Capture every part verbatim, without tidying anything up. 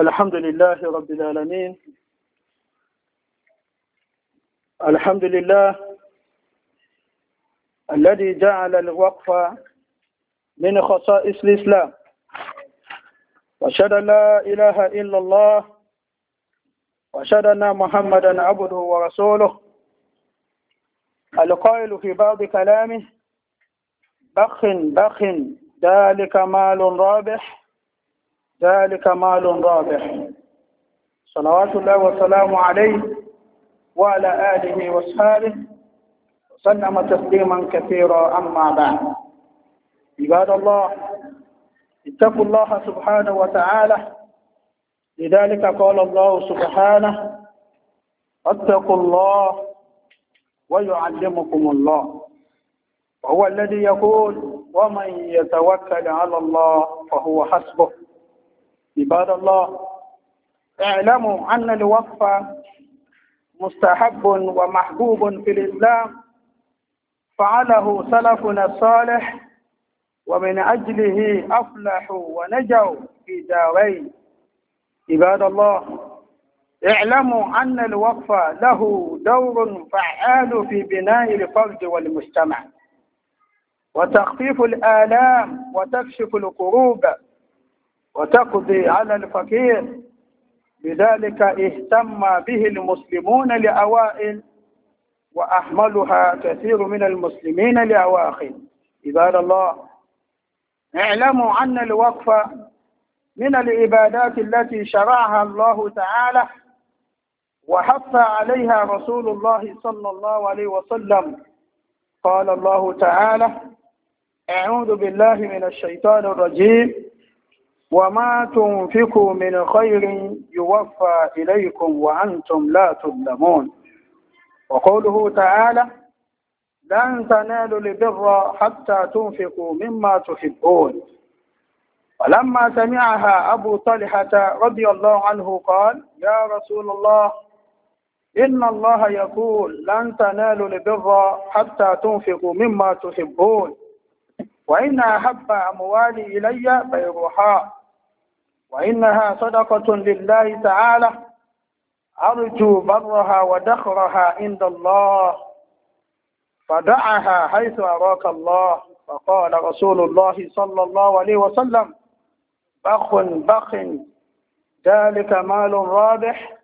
الحمد لله رب العالمين. الحمد لله الذي جعل الوقف من خصائص الإسلام، وأشهد أن لا إله إلا الله، وأشهد أن محمدا عبده ورسوله، القائل في بعض كلامه: بخ بخ ذلك مال رابح، ذلك مال رابح. صلوات الله وسلامه عليه وعلى آله وأصحابه وسلم تسليما كثيرا. أما بعد، عباد الله، اتقوا الله سبحانه وتعالى. لذلك قال الله سبحانه: اتقوا الله ويعلمكم الله. وهو الذي يقول: ومن يتوكل على الله فهو حسبه. عباد الله، اعلموا أن الوقف مستحب ومحبوب في الإسلام، فعله سلفنا الصالح، ومن أجله أفلحوا ونجوا في دارين. عباد الله، اعلموا أن الوقف له دور فعال في بناء الفرد والمجتمع، وتخفيف الآلام، وتكشف الكروب، وتقضي على الفقير. لذلك اهتم به المسلمون لأوائل، وأحملها كثير من المسلمين لأواخر. عباد الله، اعلموا أن الوقف من العبادات التي شرعها الله تعالى وحث عليها رسول الله صلى الله عليه وسلم. قال الله تعالى: أعوذ بالله من الشيطان الرجيم: وما تنفقوا من خير يوفى إليكم وأنتم لا تظلمون. وقوله تعالى: لن تنالوا البر حتى تنفقوا مما تحبون. ولما سمعها أبو طلحة رضي الله عنه قال: يا رسول الله، إن الله يقول: لن تنالوا البر حتى تنفقوا مما تحبون، وإن أحب أموالي إلي بيرها، وإنها صدقة لله تعالى، أرجو برها ودخرها عند الله، فدعها حيث أراك الله. فقال رسول الله صلى الله عليه وسلم: بخ بخ ذلك مال رابح،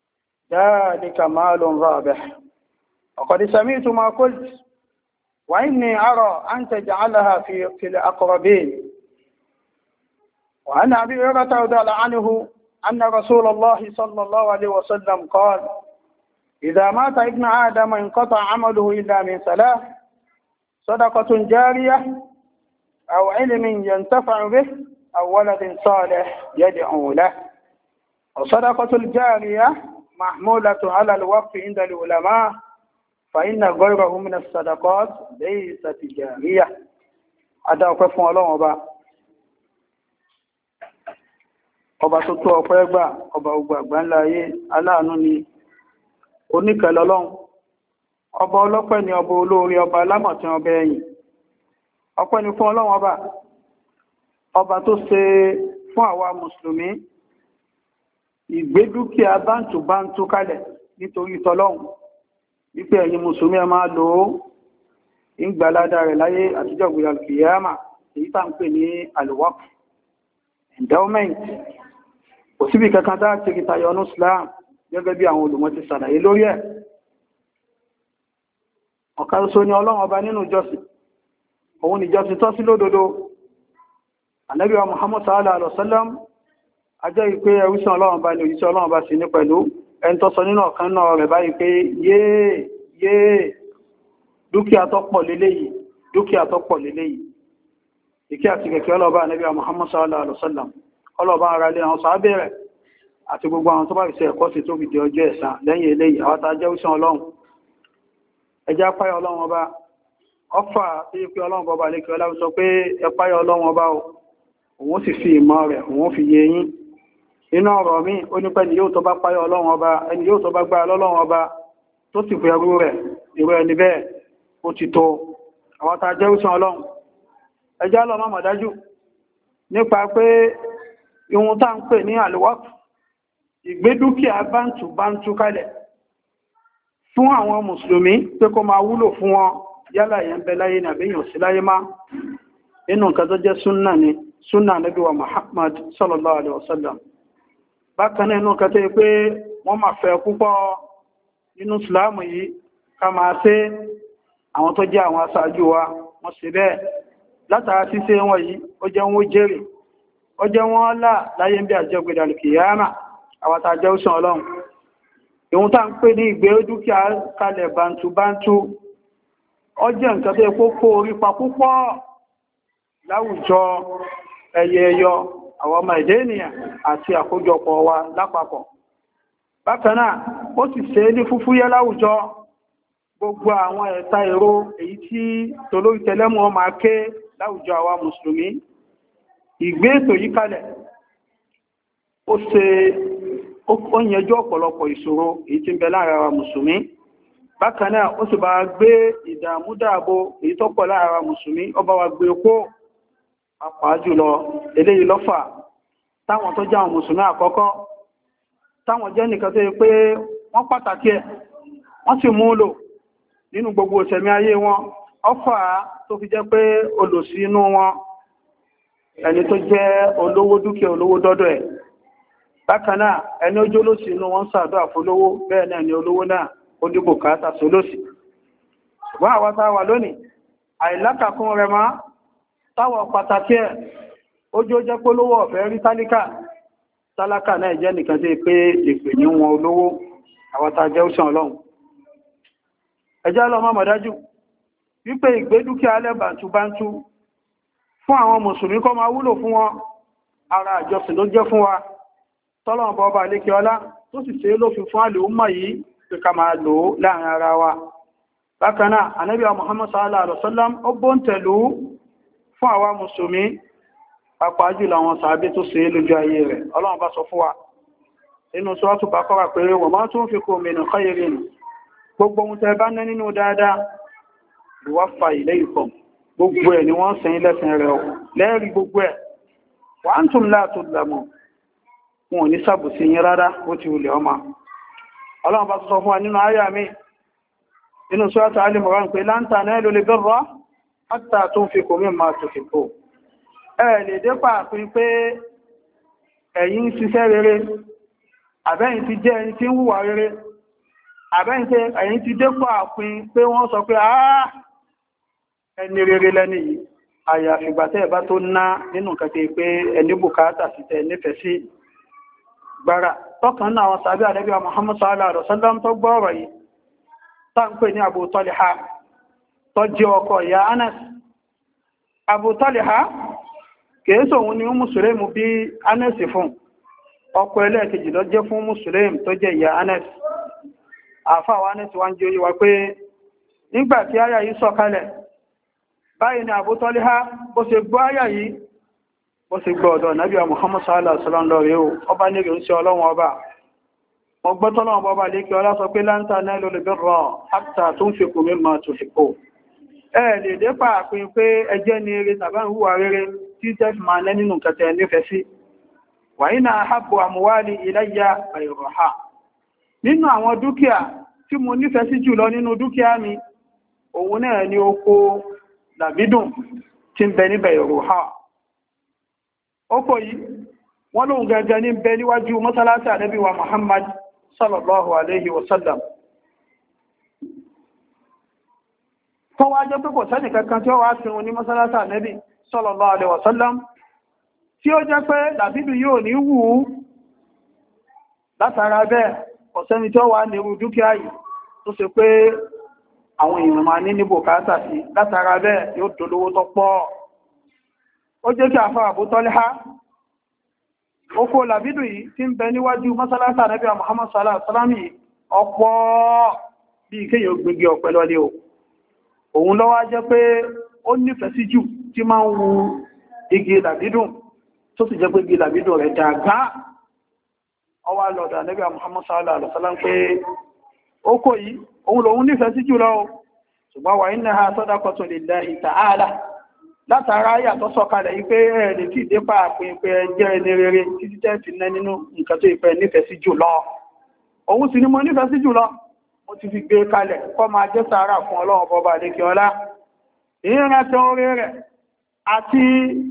ذلك مال رابح. وقد سمعت ما قلت، وإني أرى أن تجعلها في, في الأقربين. وعن أبي هريرة رضي الله عنه أن رسول الله صلى الله عليه وسلم قال: إذا مات ابن آدم انقطع عمله إلا من ثلاث: صدقة جارية، أو علم ينتفع به، أو ولد صالح يدعو له. وصدقة الجارية محمولة على الوقف عند العلماء، فإن غيره من الصدقات ليست جارية. هذا وقف الله وبا ọba tó tó ọpẹ́ gbà, ọba ogun àgbà ńlá ayé, aláàánú ni, oníkẹ́ lọ́lọ́run, ọba ọlọ́pẹ́ ni, ọba olóore, ọba alámọ̀tí, ọba ẹ̀yìn. Ọpẹ́ ni fún Ọlọ́run ọba ọba tó ṣe fún àwa mùsùlùmí ìgbé dúkìá bántù bántù kalẹ̀ nítorí tọlọ́run, wípé ẹ̀yin mùsùlùmí ẹ máa lò ó ìgbàládà rẹ̀ láyé àtijọ́ ìgbìyà kìyàmà, èyí tá ń pè ní al-waqf, endowment. Kò síbi kankan tá ti rí tayọ ní Islam, gẹ́gẹ́ bí àwọn olùmọ̀ ti ṣàlàyé lórí ẹ̀. Ọ̀kan ṣoṣo ni Ọlọ́run ọba nínú ìjọsìn, òun ni ìjọsìn tọ́ sí lódodo. Ànábì wa Muhammad sallallahu alaihi wasallam ajẹ́ ìpé ẹrúsàn Ọlọ́run bá ní òjíṣẹ́ Ọlọ́run bá sí ní pẹ̀lú ẹni tó sọ nínú ọ̀kan náà rẹ̀ báyìí pé yéè yéè dúkìá tó pọ̀ léléyìí, dúkìá tó pọ̀ léléyìí. Ìkẹ́ àti kẹ̀kẹ́ ọlọ́ọ̀bá Ànábì wa Muhammad sallallahu alaihi wasallam, ọlọ́ọ̀bá ara lé àwọn sàábẹ̀ rẹ̀ àti gbogbo àwọn tó bá ìṣẹ́ ẹ̀kọ́ sí tó fìdí ọjọ́ ẹ̀san lẹ́yìn eléyìí. Àwọn tá jẹ́ òjíṣẹ́ Ọlọ́run, ẹjá páyà Ọlọ́run ọba. Ọfà tí pé Ọlọ́run bọba lè kí ọlá sọ pé ẹ páyà Ọlọ́run ọba o, òun sì fi ìmọ̀ rẹ̀ òun fi yé yín. Inú ọ̀rọ̀ mi ó ní pé ẹni yóò tó bá páyà Ọlọ́run ọba, ẹni yóò tó bá gbá Ọlọ́run ọba tó sì bẹ̀rù rẹ̀, ìwé ẹni bẹ́ẹ̀ ó ti tó. Àwọn tá jẹ́ òjíṣẹ́ Ọlọ́run, ẹjá lọ mọ̀ dájú nípa pé ihun tá ń pè ní al-waqf ìgbé dúkìá bántù bántù kalẹ̀ fún àwọn mùsùlùmí pé kó máa wúlò fún wọn yálà yẹn bẹ láyé ní àbíyàn sí láyé má inú nǹkan tó jẹ́ súnnà ni súnnà Ànábì wa Muhammad sallallahu alaihi wasallam bákan náà inú nǹkan tó yẹ pé wọ́n máa fẹ́ púpọ̀ nínú ìsìláàmù yìí ká máa ṣe àwọn tó jẹ́ àwọn aṣáájú wa wọ́n ṣe bẹ́ẹ̀ látara ṣíṣe wọn yìí ó jẹ́ wọn ó jèrè ó jẹ́ wọn là láyé ń bí àjẹgbèdà kìyàmà àwọn tàjẹ́ òṣàn ọlọ́run ìhun tá ń pè ní ìgbé dúkìá kalẹ̀ bàntúbàntú ó jẹ́ nǹkan tó yẹ kó kó orí pa púpọ̀ láwùjọ ẹyẹ ẹyọ àwọn ọmọ èdè ènìyàn àti àkójọpọ̀ wa lápapọ̀ bákan náà ó sì ṣe ní fúfúyẹ́ láwùjọ gbogbo àwọn ẹ̀ta èrò èyí tí tolórí tẹlẹ́mù wọn máa ké láwùjọ àwa mùsùlùmí ìgbé ètò yìí kalẹ̀ ó ṣe ó yẹjọ́ ọ̀pọ̀lọpọ̀ ìṣòro èyí tí ń bẹ láàrin àwa mùsùlùmí bákan náà ó sì bá gbé ìdààmúdààbò èyí tó pọ̀ láàrin àwa mùsùlùmí ó bá wa gbé kó pàápàá jùlọ eléyìí lọ́fà táwọn tó jẹ́ àwọn mùsùlùmí àkọ́kọ́ táwọn jẹ́ nìkan tó yẹ pé wọ́n pàtàkì ẹ̀ wọ́n sì mú lò nínú gbogbo ìṣẹ̀mí ayé wọn ọfà tó fi jẹ́ pé olòṣì inú wọn ẹni tó jẹ́ olówó dúkìá olówó dọ́dọ̀ ẹ̀ bákan náà ẹni ó jólóṣì inú wọn ṣàdúrà fólówó bẹ́ẹ̀ náà ni olówó náà ó ní bùkátà sólóṣì ṣùgbọ́n àwọn táwà lónìí àìlákàkún rẹ̀ máa táwọ̀ pàtàkì ẹ̀ ojú ó jẹ́ pé olówó ọ̀fẹ́ rí tálíkà tálákà náà jẹ́ nìkan tí pé ìpè ní wọn olówó àwọn tàjẹ́ òṣàn ọlọ́run ẹjá lọ mọ́ mọ̀dájú wípé ìgbé dúkìá alẹ́ bàntúbántú fún àwọn mùsùlùmí kó máa wúlò fún wọn ara àjọsìn ló jẹ́ fún wa tọ́lọ̀n bọ́ bá lékè ọlá tó sì ṣe lófin fún àlè ọmọ yìí pé ká máa lò ó láàrin ara wa bákan náà Ànábì Muhammad sallallahu alaihi wasallam ó bóǹtẹ̀lú fún àwa mùsùlùmí pàápàá jùlọ àwọn sàábé tó ṣe lójú ayé rẹ̀ ọlọ́run bá sọ fún wa inú Suratu Baqara pé wa ma tunfiqu min khairin gbogbo ohun tẹ́ bá ná nínú dáadáa yuwaffa ilaykum gbogbo ẹ̀ ni wọ́n sẹ́yìn lẹ́sìn rẹ̀ lẹ́rí gbogbo ẹ̀ wa antum la tudlamun wọn ò ní sàbòsí yín rárá ó ti wulẹ̀ ọmọ ọlọ́run bá sọ fún wa nínú àyà mi inú Suratu Ali Imran pé lan tanalul birra hatta tunfiqu mimma tuhibbun ẹ lè dé pàápín pé ẹ̀yin ṣiṣẹ́ rere àbẹ́yìn ti jẹ́ ẹni tí ń hùwà rere àbẹ́yìn tí ẹ̀yin ti dé pàápín pé wọ́n sọ pé àá ẹni rere lẹ́ni yìí àyàfìgbàtẹ́ ẹ̀bá tó ná nínú nǹkan tí pé ẹni bùkátà sí tẹ nífẹ̀ẹ́ sí gbára tọ́kàn náà wọn sàbí Ànábì Muhammad sallallahu alaihi wasallam tó gbọ́ ọ̀rọ̀ yìí tá ń pè ní Abu Talha tó jẹ́ ọkọ ìyá Anas Abu Talha kèésò òun ni Mùsùlùmí bí Anas fún ọkọ ẹlẹ́ẹ̀kejì lọ jẹ́ fún Mùsùlùmí tó jẹ́ ìyá Anas àfáwà Anas wá ń jẹ́ oyíwa pé nígbàtí àyà yìí sọ̀kalẹ̀ báyìí ni Abu Talha bó ṣe gbọ́ àyà yìí bó ṣe gbọ́ ọ̀dọ̀ Ànábì Muhammad sallallahu alaihi wasallam lọ rẹ̀ ọba ní rẹ̀ ń ṣe ọlọ́run ọba ọgbọ́tọ́lọ́wọ́ bọ́bá lékẹ́ ọlá sọ pé lan tanalul birra hatta tunfiqu mimma tuhibbun ẹ lè dé pàápín pé ẹjẹ́ ni eré tàbí ìhùwà rere tí tẹ́fì máa lẹ́ nínú kẹtẹ nífẹ̀ẹ́ sí wa inna ahabbu amwali ilayya bayruha nínú àwọn dúkìá tí mo nífẹ̀ẹ́ sí jùlọ nínú dúkìá mi òun náà ni oko làbídùn tí ń bẹ ní bayruha oko yìí wọ́n lóhun gẹ́gẹ́ ní bẹ níwájú mọ́sálásí Ànábì wa Muhammad sallallahu alaihi wasallam tó wá jẹ́ pé kò sẹ́nì kankan tí ó wá sí wọn ní mọ́sálásí Ànábì sallallahu alaihi wasallam tí ó jẹ́ pé làbídù yóò ní wù ú látara bẹ́ẹ̀ ọ̀sẹ́ni tí ó wà ní irú dúkìá yìí tó ṣe pé àwọn èèyàn máa ní ní bùkátà sí látara bẹ́ẹ̀ yóò dolówó tó pọ̀ ó jẹ́ kí àfá Abu Talha oko làbídù yìí tí ń bẹ níwájú mọ́sálásí Ànábì Muhammad sallallahu alaihi wasallam ọ̀pọ̀ bí kéèyàn gbégi ọ̀pẹ lọlé o òun ló wá jẹ́ pé ó nífẹ̀ẹ́ sí jù tí máa ń wu igi làbídùn tó sì jẹ́ pé igi làbídùn rẹ̀ dàgbà ọwá lọ́dọ̀ Ànábì Muhammad sallallahu alaihi wasallam pé oko yìí òun lòun nífẹ̀ẹ́ sí jù lọ ṣùgbọ́n wa innaha sadaqatun lillahi ta'ala látara ayà tó sọ̀kalẹ̀ yìí pé ẹ̀rẹ̀ tí ìdépà pín pé jẹ́ ẹni rere títí tẹ́ ti ná nínú nǹkan tó ìfẹ́ nífẹ̀ẹ́ sí jù lọ. Òun sì ni mo nífẹ̀ẹ́ sí jù lọ, mo ti fi gbé kalẹ̀ kọ́ máa jẹ́ sàárà fún Ọlọ́run bọba àdékẹ́ ọlá. Ìrántí orí rẹ̀ àti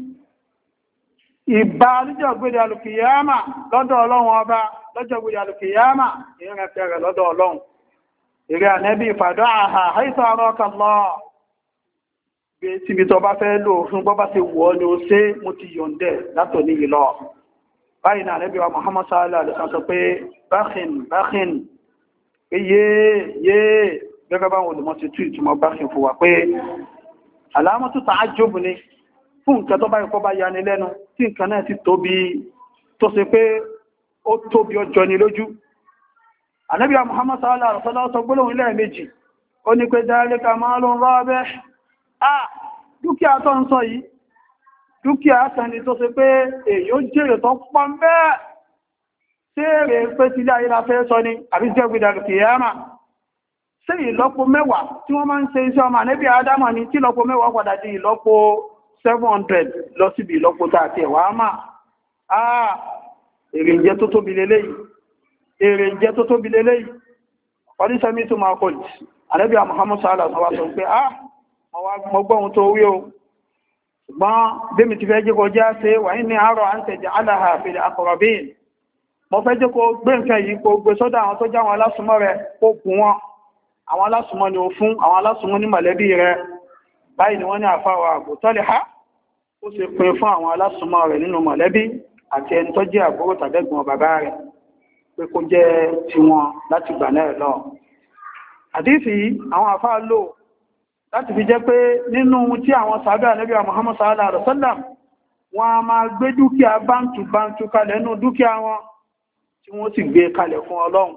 ìbá lọ́jọ́ gbéde alùkìyàmà lọ́dọ̀ Ọlọ́run ọba lọ́jọ́ gbéde alùkìyàmà ìrántí rẹ̀ lọ́dọ̀ Ọlọ́run. Ìrẹ́ ànẹ́bí ìfàdọ́ àhà àìsàn àrọ́kà lọ síbi tó bá fẹ́ lò fún bọ́ bá ti wọ́ ní ó ṣe mo ti yọ̀ǹdẹ̀ látọ̀ ní ìlọ. Báyìí náà ànẹ́bí wa Muhammad sallallahu alaihi wasallam sọ pé bákin bákin pé yéé yéé gẹ́gẹ́ bá wọn olùmọ̀ ti tú ìtumọ̀ bákin fún wa pé alámọ́tò tààjùbù ni fún nǹkan tó bá ikọ́ bá yani lẹ́nu tí nǹkan náà ti tóbi tó ṣe pé ó tóbi ọjọ́ ni lójú. Ànábì Muhammad sallallahu alaihi wasallam sọ gbólóhùn lẹ́ẹ̀mejì ó ní pé dhalika malun rabih. Ah, dúkìá tó ń sọ yìí dúkìá kan ni tó ṣe pé èyí ó jèrè tó pọ̀ ń bẹ́ẹ̀ tí èrè pé tí ilé ayé la fẹ́ sọ ni àbí jẹ́ gbìdàlù kìyàmà sí ìlọ́po mẹ́wàá tí wọ́n máa ń ṣe iṣẹ́ ọmọ Ànábì Ádámọ̀ ni tí ìlọ́po mẹ́wàá padà di ìlọ́po seven hundred lọ síbi ìlọ́po tààtì ẹ̀wà máa. Ah, èrè jẹ́ tó tóbi lélẹ́yìí èrè jẹ́ tó tóbi lélẹ́yìí ọdún sẹ́mi tó máa kọlù Ànábì Muhammad sallallahu alaihi wasallam sọ pé ah mo gbọ́ ohun tó wí o ṣùgbọ́n bí mi ti fẹ́ jẹ́ kó já ṣe wà ní àárọ̀ à ń tẹ̀jẹ̀ aláha fil aqrabin mo fẹ́ jẹ́ kó gbé nǹkan yìí kó gbé sọ́dọ̀ àwọn tó já àwọn alásùmọ́ rẹ̀ kó gùn wọn àwọn alásùmọ́ ni ó fún àwọn alásùmọ́ ní mọ̀lẹ́bí rẹ̀ báyìí ni wọ́n ní àfáwà Abu Talha ó ṣe pín fún àwọn alásùmọ́ rẹ̀ nínú mọ̀lẹ́bí àti ẹni tó jẹ́ àbúrò tàbẹ́gbọ̀n bàbá rẹ̀ pé kó jẹ́ tiwọn láti gbà náà lọ. Àdífì àwọn àfáà lò láti fi jẹ́ pé nínú tí àwọn sàábẹ́ Ànábì Muhammad sallallahu alaihi wasallam wọn a máa gbé dúkìá bántù bántù kalẹ̀ nínú dúkìá wọn tí wọ́n sì gbé kalẹ̀ fún Ọlọ́run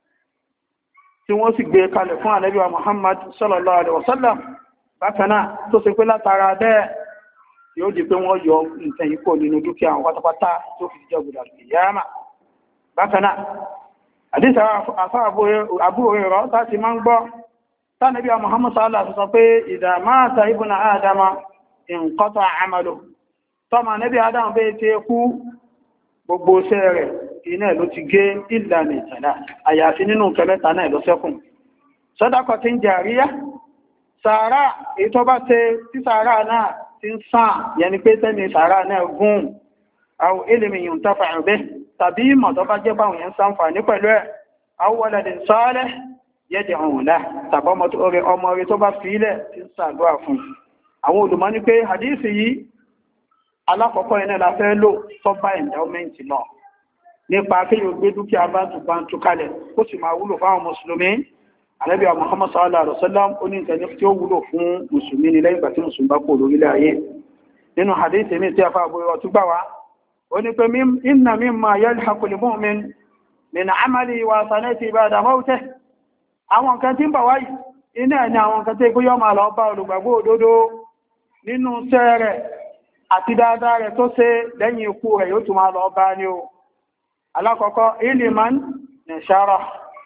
tí wọ́n sì gbé kalẹ̀ fún Ànábì Muhammad sallallahu alaihi wasallam bákan náà tó ṣe pé látara bẹ́ẹ̀ yóò di pé wọ́n yọ nǹkan yìí kò nínú dúkìá wọn pátápátá tó fi jẹ́ gbùdà ìyáàmà. Bákan náà àdísà àfá àbúrò rẹ̀ láti máa ń gbọ́ tánàbí Muhammad sallallahu alaihi wasallam pé idha mata ibnu Adama inqata amalu tọ́mà nẹ́bí Adam bẹ́ ti kú gbogbo iṣẹ́ rẹ̀ iná ló ti gé illa min salat àyàfi nínú kẹmẹ́ta náà lọ sẹ́kùn. Sadaqatin jariyah sàárà èyí tó bá ṣe tí sàárà náà ti ń sàn yẹni pé tẹ́ni sàárà náà gùn aw ilmin yuntafa'u bihi tàbí ìmọ̀ tó bá jẹ́ báwọn yẹn ṣàǹfààní pẹ̀lú ẹ̀ aw waladin salih yad'u lahu tàbí ọmọ rẹ̀ tó bá fílẹ̀ tí ń ṣàdúrà fún. Àwọn olùmọ̀ ní pé hadisi yìí alákọ̀ọ́kọ́ iná la fẹ́ lò tó bá endowment lọ nípa kí yóò gbé dúkìá bántù bántù kalẹ̀ ó sì máa wúlò fáwọn mùsùlùmí. Ànábì Muhammad sallallahu alaihi wasallam ó ní nǹkan tí ó wúlò fún mùsùlùmí ní lẹ́yìn ìgbà tí mùsùlùmí bá kó lórílẹ̀ ayé. Nínú hadisi mi tí a fa àbúrò ọtún gbà wá ó ní pé inna mimma yalhaqu al-mu'min min 'amali wa sanati ba'da mawtih. Àwọn nǹkan tí ń bà wáyìí iná ẹni àwọn nǹkan tí yọ́ máa lọ bá olùgbàgbọ́ òdodo nínú iṣẹ́ rẹ̀ àti dáadáa rẹ̀ tó ṣe lẹ́yìn ikú rẹ̀ yóò tún máa lọ bá ní o. Alákọ̀ọ́kọ́ ilman nashara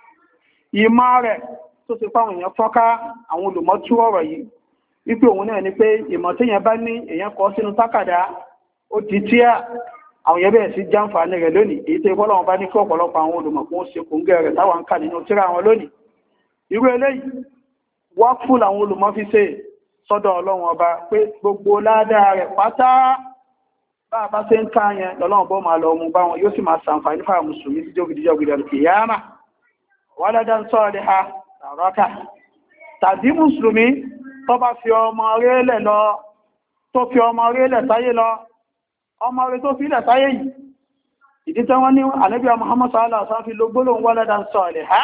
ìmọ̀ rẹ̀ tó ti fáwọn èèyàn fọ́nká àwọn olùmọ́tú ọ̀rọ̀ yìí wípé òun náà ni pé ìmọ̀ tí èèyàn bá ní èèyàn kọ sínú tákàdá ó ti tí à àwọn yẹ́ bẹ̀rẹ̀ sí jàǹfààní rẹ̀ lónìí èyí tó ìbọ́lọ́wọ́n bá ní kí ọ̀pọ̀lọpọ̀ àwọn olùmọ̀kún ṣe kòǹgẹ́ rẹ̀ táwọn ń kà nínú tírà wọn lónìí. Irú eléyìí wọ́n fún àwọn olùmọ̀ fi ṣe sọ́dọ̀ Ọlọ́run ọba pé gbogbo ládàá rẹ̀ pátá bá bá ṣe ń ká yẹn lọ́lọ́run bọ́ máa lọ mú bá wọn yóò sì máa ṣàǹfààní fáwọn mùsùlùmí tí jókìdíjọ́ gbìdàlù kìyàmà waladan saliha tàrọ́kà tàbí mùsùlùmí tó bá fi ọmọ rẹ̀ lẹ̀ lọ tó fi ọmọ rẹ̀ lẹ̀ sáyé lọ ọmọ rẹ̀ tó fi lẹ̀ sáyé yìí ìdí tẹ́ wọ́n ní Ànábì Muhammad sallallahu alaihi wasallam fi ló gbólóhùn waladan saliha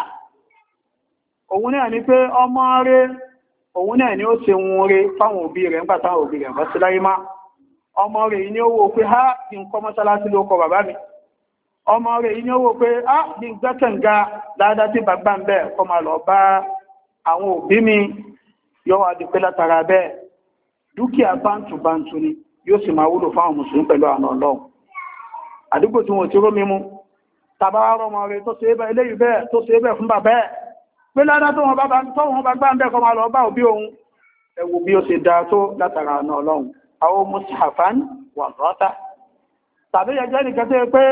òun náà ni pé ọmọ rẹ̀ òun náà ni ó ṣe wọn rẹ̀ fáwọn òbí rẹ̀ nígbà táwọn òbí rẹ̀ bá sí láyé má ọmọ rẹ̀ yìí ni ó wò pé ha kí n kọ́ mọ́sálásí ló kọ bàbá mi ọmọ rẹ̀ yìí ni ó wò pé á bí gbẹ́kẹ̀ǹga dáadáa tí bàbá ń bẹ̀ kọ́ máa lọ bá àwọn òbí mi yóò wá di pé látara bẹ́ẹ̀ dúkìá bántù bántù ni yóò sì máa wúlò fáwọn mùsùlùmí pẹ̀lú àwọn Ọlọ́run. Àdúgbò tí wọ́n ti ró mímú tàbá rọmọ rẹ̀ tó ṣe é bẹ́ eléyìí bẹ́ẹ̀ tó ṣe é bẹ́ fún bàbá ẹ̀ pé ládá tó wọn bá gbá ń bẹ́ kọ́ máa lọ bá òbí òun ẹ wò bí ó ṣe dáa tó látara àna Ọlọ́run. àwọn mushafan wà rọ́ta tàbí ẹjẹ́ nìkan tó yẹ pé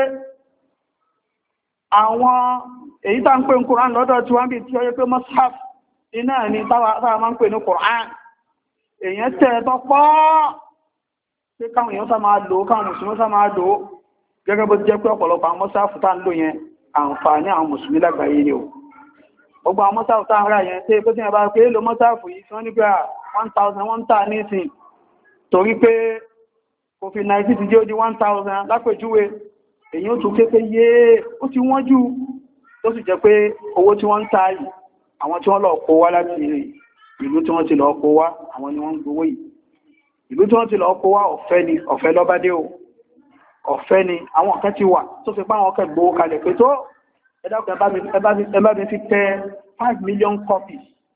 àwọn èyí tá ń pè ní Kùránì lọ́dọ̀ tí wọ́n bí tí ó yẹ pé mushaf iná ní táwa máa ń pè ní Kùránì èyàn tẹ́ tọ́ pọ́ pé káwọn èèyàn sá máa lò káwọn mùsùlùmí sá máa lò gẹ́gẹ́ bó jẹ́ pé ọ̀pọ̀lọpọ̀ àwọn mọ́sáàfù tá ń lò yẹn àǹfààní àwọn mùsùlùmí lágbàáyé ni o gbogbo àwọn mọ́sáàfù tá ń rà yẹn tí pé tí wọ́n bá pé lò mọ́sáàfù yìí tí wọ́n ní pé one thousand wọ́n ń tà ní ìsìn torí pé covid nineteen ti jẹ́ ó di one thousand lápèjúwe èyí ó tún képe yé ó ti wọ́n jù tó sì jẹ́ pé owó tí wọ́n ń tà yìí àwọn tí wọ́n lọ kó wá láti ìlú tí wọ́n ti lọ kó wá àwọn ni wọ́n ń gbowó yìí ìlú tí wọ́n ti lọ kó wá ọ̀fẹ́ ni ọ̀fẹ́ lọ́bádé o ọ̀fẹ́ ni àwọn ọ̀kẹ́ ti wà tó fi páwọn ọkẹ́ gbówó kalẹ̀ pé tó ẹ̀dàkùn ẹbá mi fi tẹ five million copies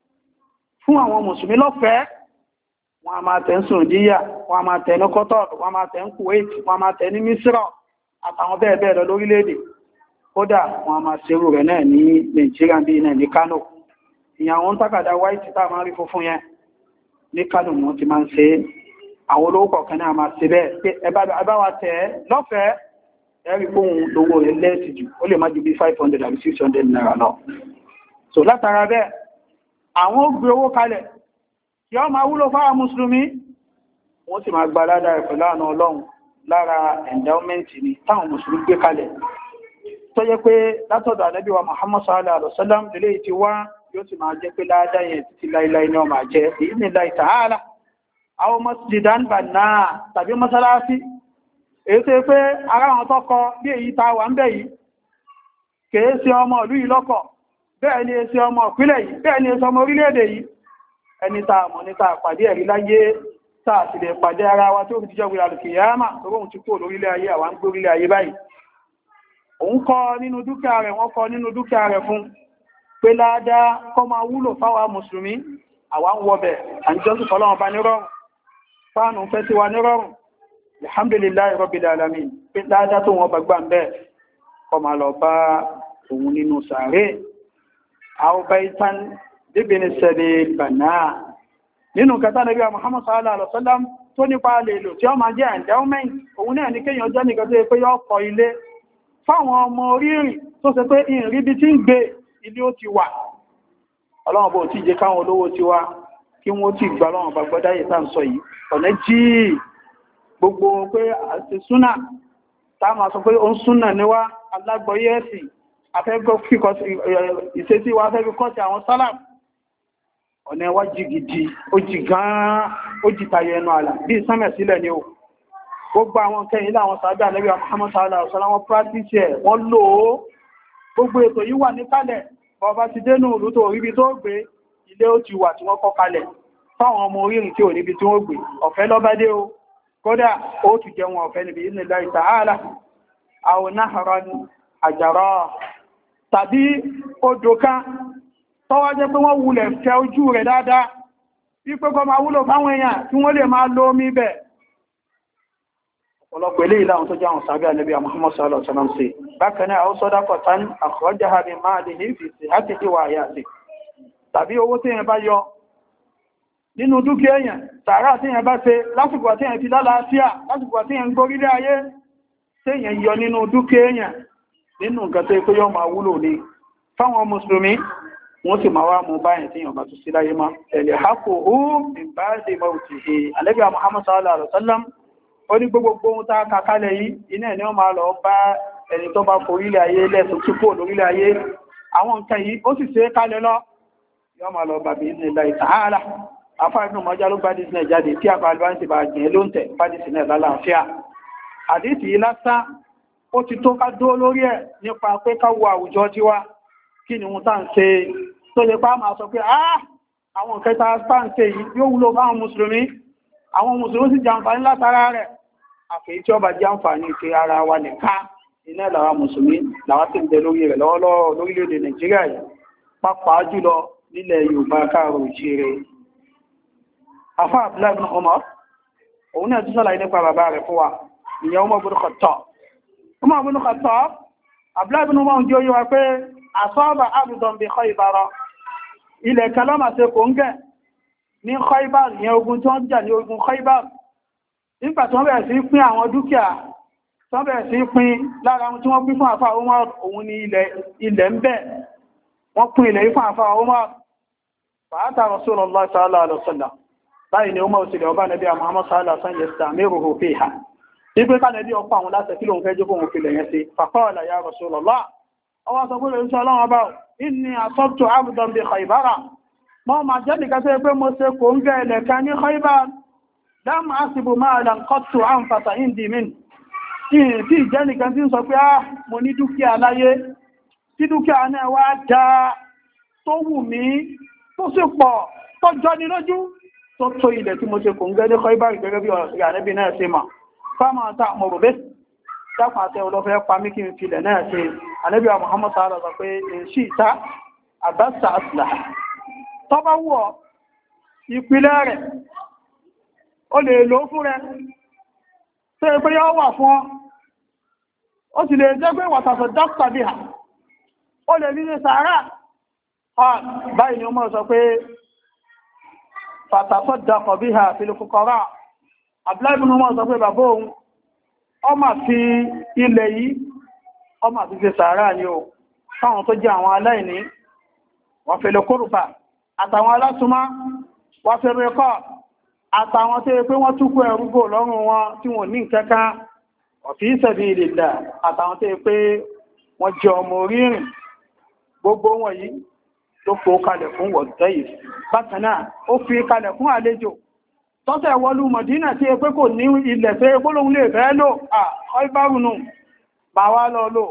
fún àwọn mùsùlùmí lọ́fẹ̀ẹ́ wọ́n a máa tẹ̀ ń Saudiya wọ́n a máa tẹ̀ ní Qatar wọ́n a máa tẹ̀ ń Kuwait wọ́n a máa tẹ̀ ní Misra àtàwọn bẹ́ẹ̀ bẹ́ẹ̀ lọ lórílẹ̀-èdè kódà wọ́n a máa ṣerú rẹ̀ náà ní Nàìjíríà bí náà ní Kano ìyàwó ń tákàdá white tá máa rí funfun yẹn ní Kano wọ́n ti máa ń ṣe àwọn olówó kọ̀ọ̀kan náà máa ṣe bẹ́ẹ̀ pé ẹbá wa tẹ̀ lọ́fẹ̀ẹ́ ẹ̀rí fóhun lówó rẹ̀ lẹ́ẹ̀sì jù ó lè má ju bí five hundred àbí six hundred naira lọ so látara bẹ́ẹ̀ àwọn ó gbé owó kalẹ̀ tí ó máa wúlò fáwọn mùsùlùmí wọ́n sì máa gba ládàá rẹ̀ pẹ̀lú àna Ọlọ́run lára endowment ni táwọn mùsùlùmí gbé kalẹ̀ tó yẹ pé látọ̀dọ̀ Ànábì wa Muhammad sallallahu alaihi wasallam lélẹ́yìí ti wá yóò sì máa jẹ́ pé ládàá yẹn títí láíláí ní ọmọ àjẹ́ èyí ní láì tààlà àwọn masjidan banna tàbí mọ́sálásí èyí tó pé ara wọn tọ́kọ bí èyí ta wà ń bẹ̀ yìí kèé sí ọmọ ìlú yìí lọ́kọ̀ bẹ́ẹ̀ ni èsì ọmọ ìpínlẹ̀ yìí bẹ́ẹ̀ ni èsì ọmọ orílẹ̀-èdè yìí ẹni tá mọ̀ ní tá pàdé ẹ̀rí láyé tá sì lè pàdé ara wa tó fi jíjọ́ wí alùkìyàmà tó róhun ti kó lórílẹ̀ ayé àwọn ń gbórílẹ̀ ayé báyìí òun kọ nínú dúkìá rẹ̀ wọ́n kọ nínú dúkìá rẹ̀ fún pé ládàá kọ́ máa wúlò fáwa mùsùlùmí àwa ń wọbẹ̀ àjọsù fọlọ́wọ́n bá nírọ̀rùn fáànù fẹ́ sí wa nírọ̀rùn alhamdulillahi rabbil alamin pé ládàá tó wọn bàgbà ń bẹ́ kọ́ máa lọ bá òun nínú sàárè àwọn baitan bíbìnrin sẹ́lẹ̀ bàná nínú kẹta Ànábì Muhammad sallallahu alaihi wasallam tó nípa lè lò tí ó máa jẹ́ endowment òun náà ní kéèyàn jẹ́ nìkan tó yẹ pé yọ́ kọ́ ilé fáwọn ọmọ orírìn tó ṣe pé ìrìn bí tí ń gbé ilé ó ti wà ọlọ́run bó ti jẹ káwọn olówó ti wá kí wọ́n ti gbà lọ́wọ́n bá gbọ́dá yìí tá ń sọ yìí ọ̀nà jí gbogbo pé àti súnà tá máa sọ pé ó ń súnà níwá alágbọ̀yé ẹ̀sìn afẹ́gbọ́ kíkọ́ ìṣesí wa fẹ́ fi kọ́ sí àwọn sálàm ọ̀nà ẹwà jì gidi ó jì gan-an ó jì tayọ ẹnu àlà bí ìsánmẹ̀ sílẹ̀ ni ó gbogbo àwọn kẹyìn láwọn sàábé Ànábì Muhammad sallallahu alaihi wasallam wọ́n practice ẹ̀ wọ́n lò ó gbogbo ètò yìí wà ní kalẹ̀ bọ̀bá ti dénú ìlú tó ríbi tó gbé ilé ó ti wà tí wọ́n kọ́ kalẹ̀ fáwọn ọmọ orírìn tí ò níbi tí wọ́n gbé ọ̀fẹ́ lọ́bádé o kódà ó tù jẹ wọn ọ̀fẹ́ níbi ilẹ̀ láì ta'ala àwọn náhàrán àjàrà tàbí odò kan tọ́wọ́ jẹ́ pé wọ́n wulẹ̀ fẹ́ ojú rẹ̀ dáadáa bí pé kọ́ máa wúlò fáwọn èèyàn tí wọ́n lè máa lo omi bẹ̀ ọ̀pọ̀lọpọ̀ ilé ìlànà tó jẹ́ àwọn sàbí Ànábì Muhammad sallallahu alaihi wasallam sí bákan náà àwọn sadaqatan akhrajaha min malihi fi sihhatihi wa hayatihi tàbí owó tí èèyàn bá yọ nínú dúkìá èèyàn sàárà tí èèyàn bá ṣe lásìkò tí èèyàn ti lálàáfíà lásìkò tí èèyàn gbórílẹ̀ ayé tí èèyàn yọ nínú dúkìá èèyàn nínú nǹkan tó pé yọ máa wúlò ní fáwọn mùsùlùmí wọ́n sì máa wá mú báyìí tí èèyàn bá tún sí láyé má tẹ̀lẹ̀ hákò ó min ba'di mawtihi Ànábì Muhammad sallallahu alaihi wasallam ó ní gbogbo ohun tá a kà kalẹ̀ yìí iná ẹ̀ ni wọ́n máa lọ bá ẹni tó bá forílẹ̀ ayé lẹ́sùn tí kò lórílẹ̀ ayé àwọn nǹkan yìí ó sì ṣe é kalẹ̀ lọ yọ́ máa lọ bàbí ní ilẹ̀ ìtàhálà afáàfin ọmọjá ló bá dìsínà jáde tí àpá albáńsì bá jẹ́ ló ń tẹ̀ bá dìsínà lálàáfíà àdìsí lásán ó ti tó ká dó lórí ẹ̀ nípa pé káwọ àwùjọ tiwa kí ni wọ́n tá ń ṣe tó lè pa máa sọ pé ah àwọn kẹta tá ń ṣe yìí yóò wúlò fáwọn mùsùlùmí àwọn mùsùlùmí sì jàǹfààní látara rẹ̀ àfẹ́yí tí ó bá jàǹfààní ti ara wa nìkan iná làwa mùsùlùmí làwa sì ń bẹ lórí rẹ̀ lọ́wọ́lọ́wọ́ lórílẹ̀-èdè Nàìjíríà yìí pàápàá jùlọ nílẹ̀ Yorùbá káàrò ìṣeré afá Abdullahi ibn Umar òun náà tún sọ́láyé nípa bàbá rẹ̀ fún wa ìyẹn Umar ibn Khattab Umar ibn Khattab Abdullahi ibn Umar jẹ́ oyé wa pé asaba abdan bi Khaybar ilẹ̀ kalama ṣe kò ń gẹ̀ ní Khaybar ìyẹn ogun tí wọ́n jà ní ogun Khaybar nígbà tí wọ́n bẹ̀rẹ̀ sí pín àwọn dúkìá tí wọ́n bẹ̀rẹ̀ sí pín lára ohun tí wọ́n pín fún àfà Umar òun ni ilẹ̀ ń bẹ wọ́n pín ilẹ̀ yìí fún àfà Umar fàátà Rasulullah sallallahu alaihi wasallam báyìí ni Umar òsìlẹ̀ ọba nẹbí Muhammad sallallahu alaihi wasallam yastamiruhu fiha ìgbé ká nẹbí ọkọ̀ àwọn láti kí lóun fẹ́ jókòó òun filẹ̀ yẹn sí faqala ya Rasulullah ọwọ́ sọ pé lórí sọ ọlọ́run ọba inni asabtu abdan bi Khaybara mọ́ ma jẹ́ nìkan tó yẹ pé mo ṣe kò ń gẹ́ ilẹ̀ kan ní Khaybar lam asibu ma'lan qattu anfasa indi min tí ìjẹ́ nìkan tí ń sọ pé á mo ní dúkìá láyé tí dúkìá náà wá já tó wù mí tó sì pọ̀ tó jọ ní lójú tó tó ilẹ̀ tí mo ṣe kò ń gẹ́ ní Khaybar gẹ́gẹ́ bí Ànábì náà ṣe mà fáma ta mọ̀rọ̀ bẹ́ dákùn àti ọlọ́fẹ́ pa mí kí n filẹ̀ náà ṣe Ànábì Muhammad sallallahu alaihi wasallam sọ pé èṣì ìta àbáṣà àtìlà tó bá wù ọ́ ìpìlẹ̀ rẹ̀ ó lè lò fún rẹ̀ tó yẹ pé yọ́ wà fún ọ ó sì lè jẹ́ pé wàtàṣọ̀ dókítà bí ha ó lè ní ní sàárà báyìí ni ó mọ́ sọ pé fàtàṣọ̀ dókítà bí ha fil fuqara Abdullahi ibn Umar sọ pé bàbá òun ó máa fi ilẹ̀ yìí ó máa fi fi sàárà ní o fáwọn tó jẹ́ àwọn aláìní wọ́n fil qurba àtàwọn alásùnmá wọ́n fil riqab àtàwọn tó yẹ pé wọ́n túkú ẹrúgbò lọ́rùn wọn tí wọ́n ní kẹ́kẹ́ fi sabilillah àtàwọn tó yẹ pé wọ́n jẹ ọmọ orírìn gbogbo wọn yìí ló kó kalẹ̀ fún wọ̀tẹ́ yìí bákan náà ó fi kalẹ̀ fún àlejò tọ́tẹ̀ wọlú Mọ̀dínà tí yẹ pé kò ní ilẹ̀ tó yẹ gbólóhùn lè fẹ́ lò àìbárùnù bà wá lọ lò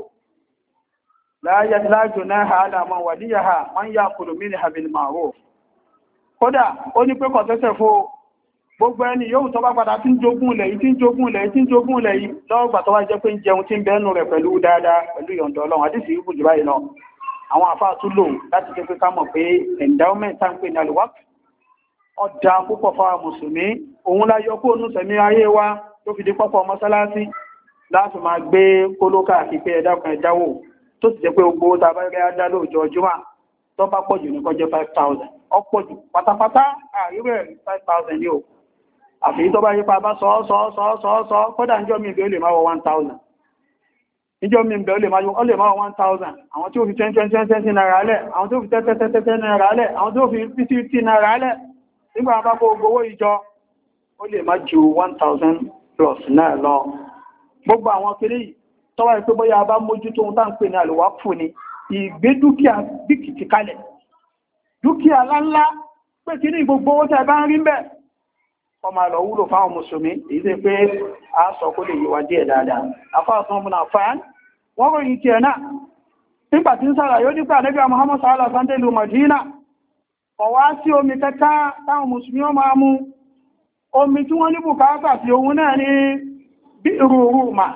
láàájú náà àlàmọ̀ wàdíyàá wọ́n yá kùlù minha bil ma'ruf kódà ó ní pé kọ̀tẹ́sẹ̀ fún gbogbo ẹni yóò tọ́ bá padà tí ń jogún ilẹ̀ yìí tí ń jogún ilẹ̀ yìí tí ń jogún ilẹ̀ yìí lọ́gbà tó wá jẹ́ pé ń jẹun tí ń bẹ́ẹ̀nù rẹ̀ pẹ̀lú dáadáa pẹ̀lú ìyọ̀ǹda Ọlọ́run àdísì ìrúkù jù báyìí lọ àwọn àfáà tún lò láti jẹ́ pé ká mọ̀ pé endowment tá ń pè ní alwaqf ọjà púpọ̀ fáwọn mùsùlùmí òun láyọ kó nù sẹ̀mí ayé wa tó fi di pọ́pọ̀ mọ́sálásí láti máa gbé kólókà àti pé ẹ̀dàkùn ẹ̀dáwò tó sì jẹ́ pé gbogbo tàbá rẹ̀ á dá lóòjọ́ Jímọ̀ tó bá pọ̀jù ní kọjẹ́ five thousand ọ̀pọ̀jù pátápátá àríwẹ̀ five thousand ní o àfi tó bá yípa bá sọ sọ sọ sọ sọ kódà níjọ́ mi ìbẹ̀ ó lè máa wọ one thousand níjọ́ mi ìbẹ̀ ó lè máa wọ one thousand àwọn tí ó fi ten ten ten ten naira lẹ̀ àwọn tí ó fi ten ten ten ten naira lẹ̀ àwọn tí ó fi fifty fifty naira lẹ̀ nígbà bá kó gbowó ìjọ ó lè má ju one thousand plus náà lọ gbogbo àwọn kiri tó wá pé bóyá bá mójútó ohun tá ń pè ní àlùwákfù ni ìgbé dúkìá bíkìtì kalẹ̀ dúkìá láńlá pé kí ní gbogbo owó tẹ́ bá ń rí bẹ́ẹ̀ ọmọ àlọ́ wúlò fáwọn mùsùlùmí èyí tẹ́ pé a sọ kó lè yíwa díẹ̀ dáadáa afáàsán múnà fáán wọ́n ròyìn tí ẹ̀ náà nígbà tí ń sára yóò nípa Ànábì Muhammad sallallahu alaihi wasallam ìlú Madina ọ̀wá sí omi kẹta táwọn mùsùlùmí ó máa mú omi tí wọ́n ní bùkátà sí ohun náà ní bí ìrùrù mà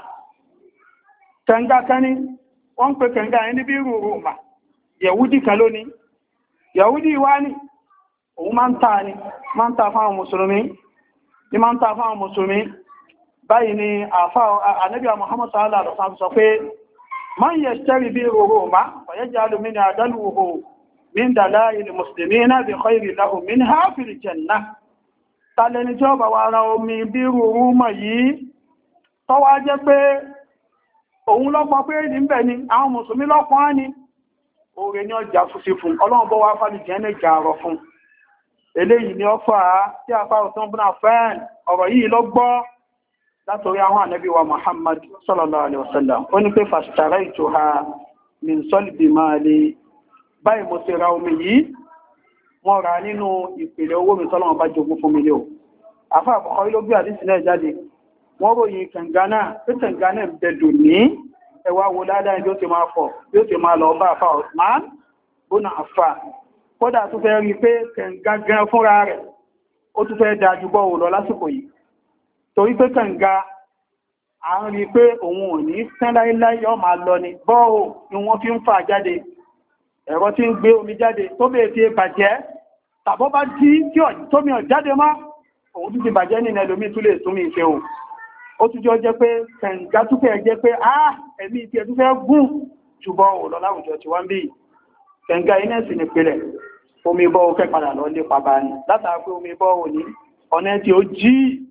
kẹngá kẹni wọ́n pè kẹngá ẹni bí ìrùrù mà Yẹ̀wúdí kan lónìí Yẹ̀wúdí wá ní òun máa ń ta ni máa ń ta fáwọn mùsùlùmí ní máa ń ta fáwọn mùsùlùmí báyìí ni àfá Ànábì Muhammad sallallahu alaihi wasallam sọ pé man yashtari bí ìrùrù mà fayaj'alu min adaluhu min dalail muslimina bi khayri lahu minha fil jannah tàlẹni tí ó bá wá ra omi bí rúrú mọ̀ yìí tó wá jẹ́ pé òun lọ́pọ̀ pé ní bẹ̀ ni àwọn mùsùlùmí lọ́pọ̀ ní oore ní ọjà fúsí fún Ọlọ́run bọ́ wá fàlì jẹ́ ní ìjàrọ̀ fún eléyìí ni ó fà á tí a fáwọn tó ń búnà fẹ́ẹ̀n ọ̀rọ̀ yìí lọ gbọ́ látorí àwọn ànábì wa Muhammad sallallahu alaihi wasallam ó ní pé fashtaraytuha min salbi mali báyìí mo ti ra omi yìí wọ́n ra nínú ìpìlẹ̀ owó mi tọ́lọ́wọ́n bá jogún fún mi lé o àfá àkọ́kọ́ ilé gbé àdísì náà jáde wọ́n ròyìn kàngánà pé kàngánà bẹ̀dù ní ẹwà wo ládá bí ó ti máa fọ̀ bí ó ti máa lọ bá àfá Osman bónà àfá kódà tó fẹ́ rí pé kàngá gan fúnra rẹ̀ ó tún fẹ́ dájú bọ́ ò lọ lásìkò yìí torí pé kàngá à ń rí pé òun ò ní tán láíláí ó máa lọ ni bọ́ọ̀ ni wọ́n fi ń fà jáde ẹ̀rọ tí ń gbé omi jáde tó bèé ti bàjẹ́ tàbọ́ bá jí tí tómi ọ̀ jáde má òun tún ti bàjẹ́ ní ẹlòmí tún lè túnmí ìfẹ́ ohun ó tún jọ jẹ́ pé kẹ̀ǹgá túnfẹ́ jẹ́ pé ah ẹ̀mí tí ẹ tún fẹ́ gùn jùbọ́ ò lọ láwùjọ tí wọ́n bí kẹ̀ǹgá iná sì ní pẹ̀lẹ̀ omi bọ́ ó fẹ́ padà lọ lé pàbá ni látara pé omi bọ́ ò ní ọ̀nà tí ó jí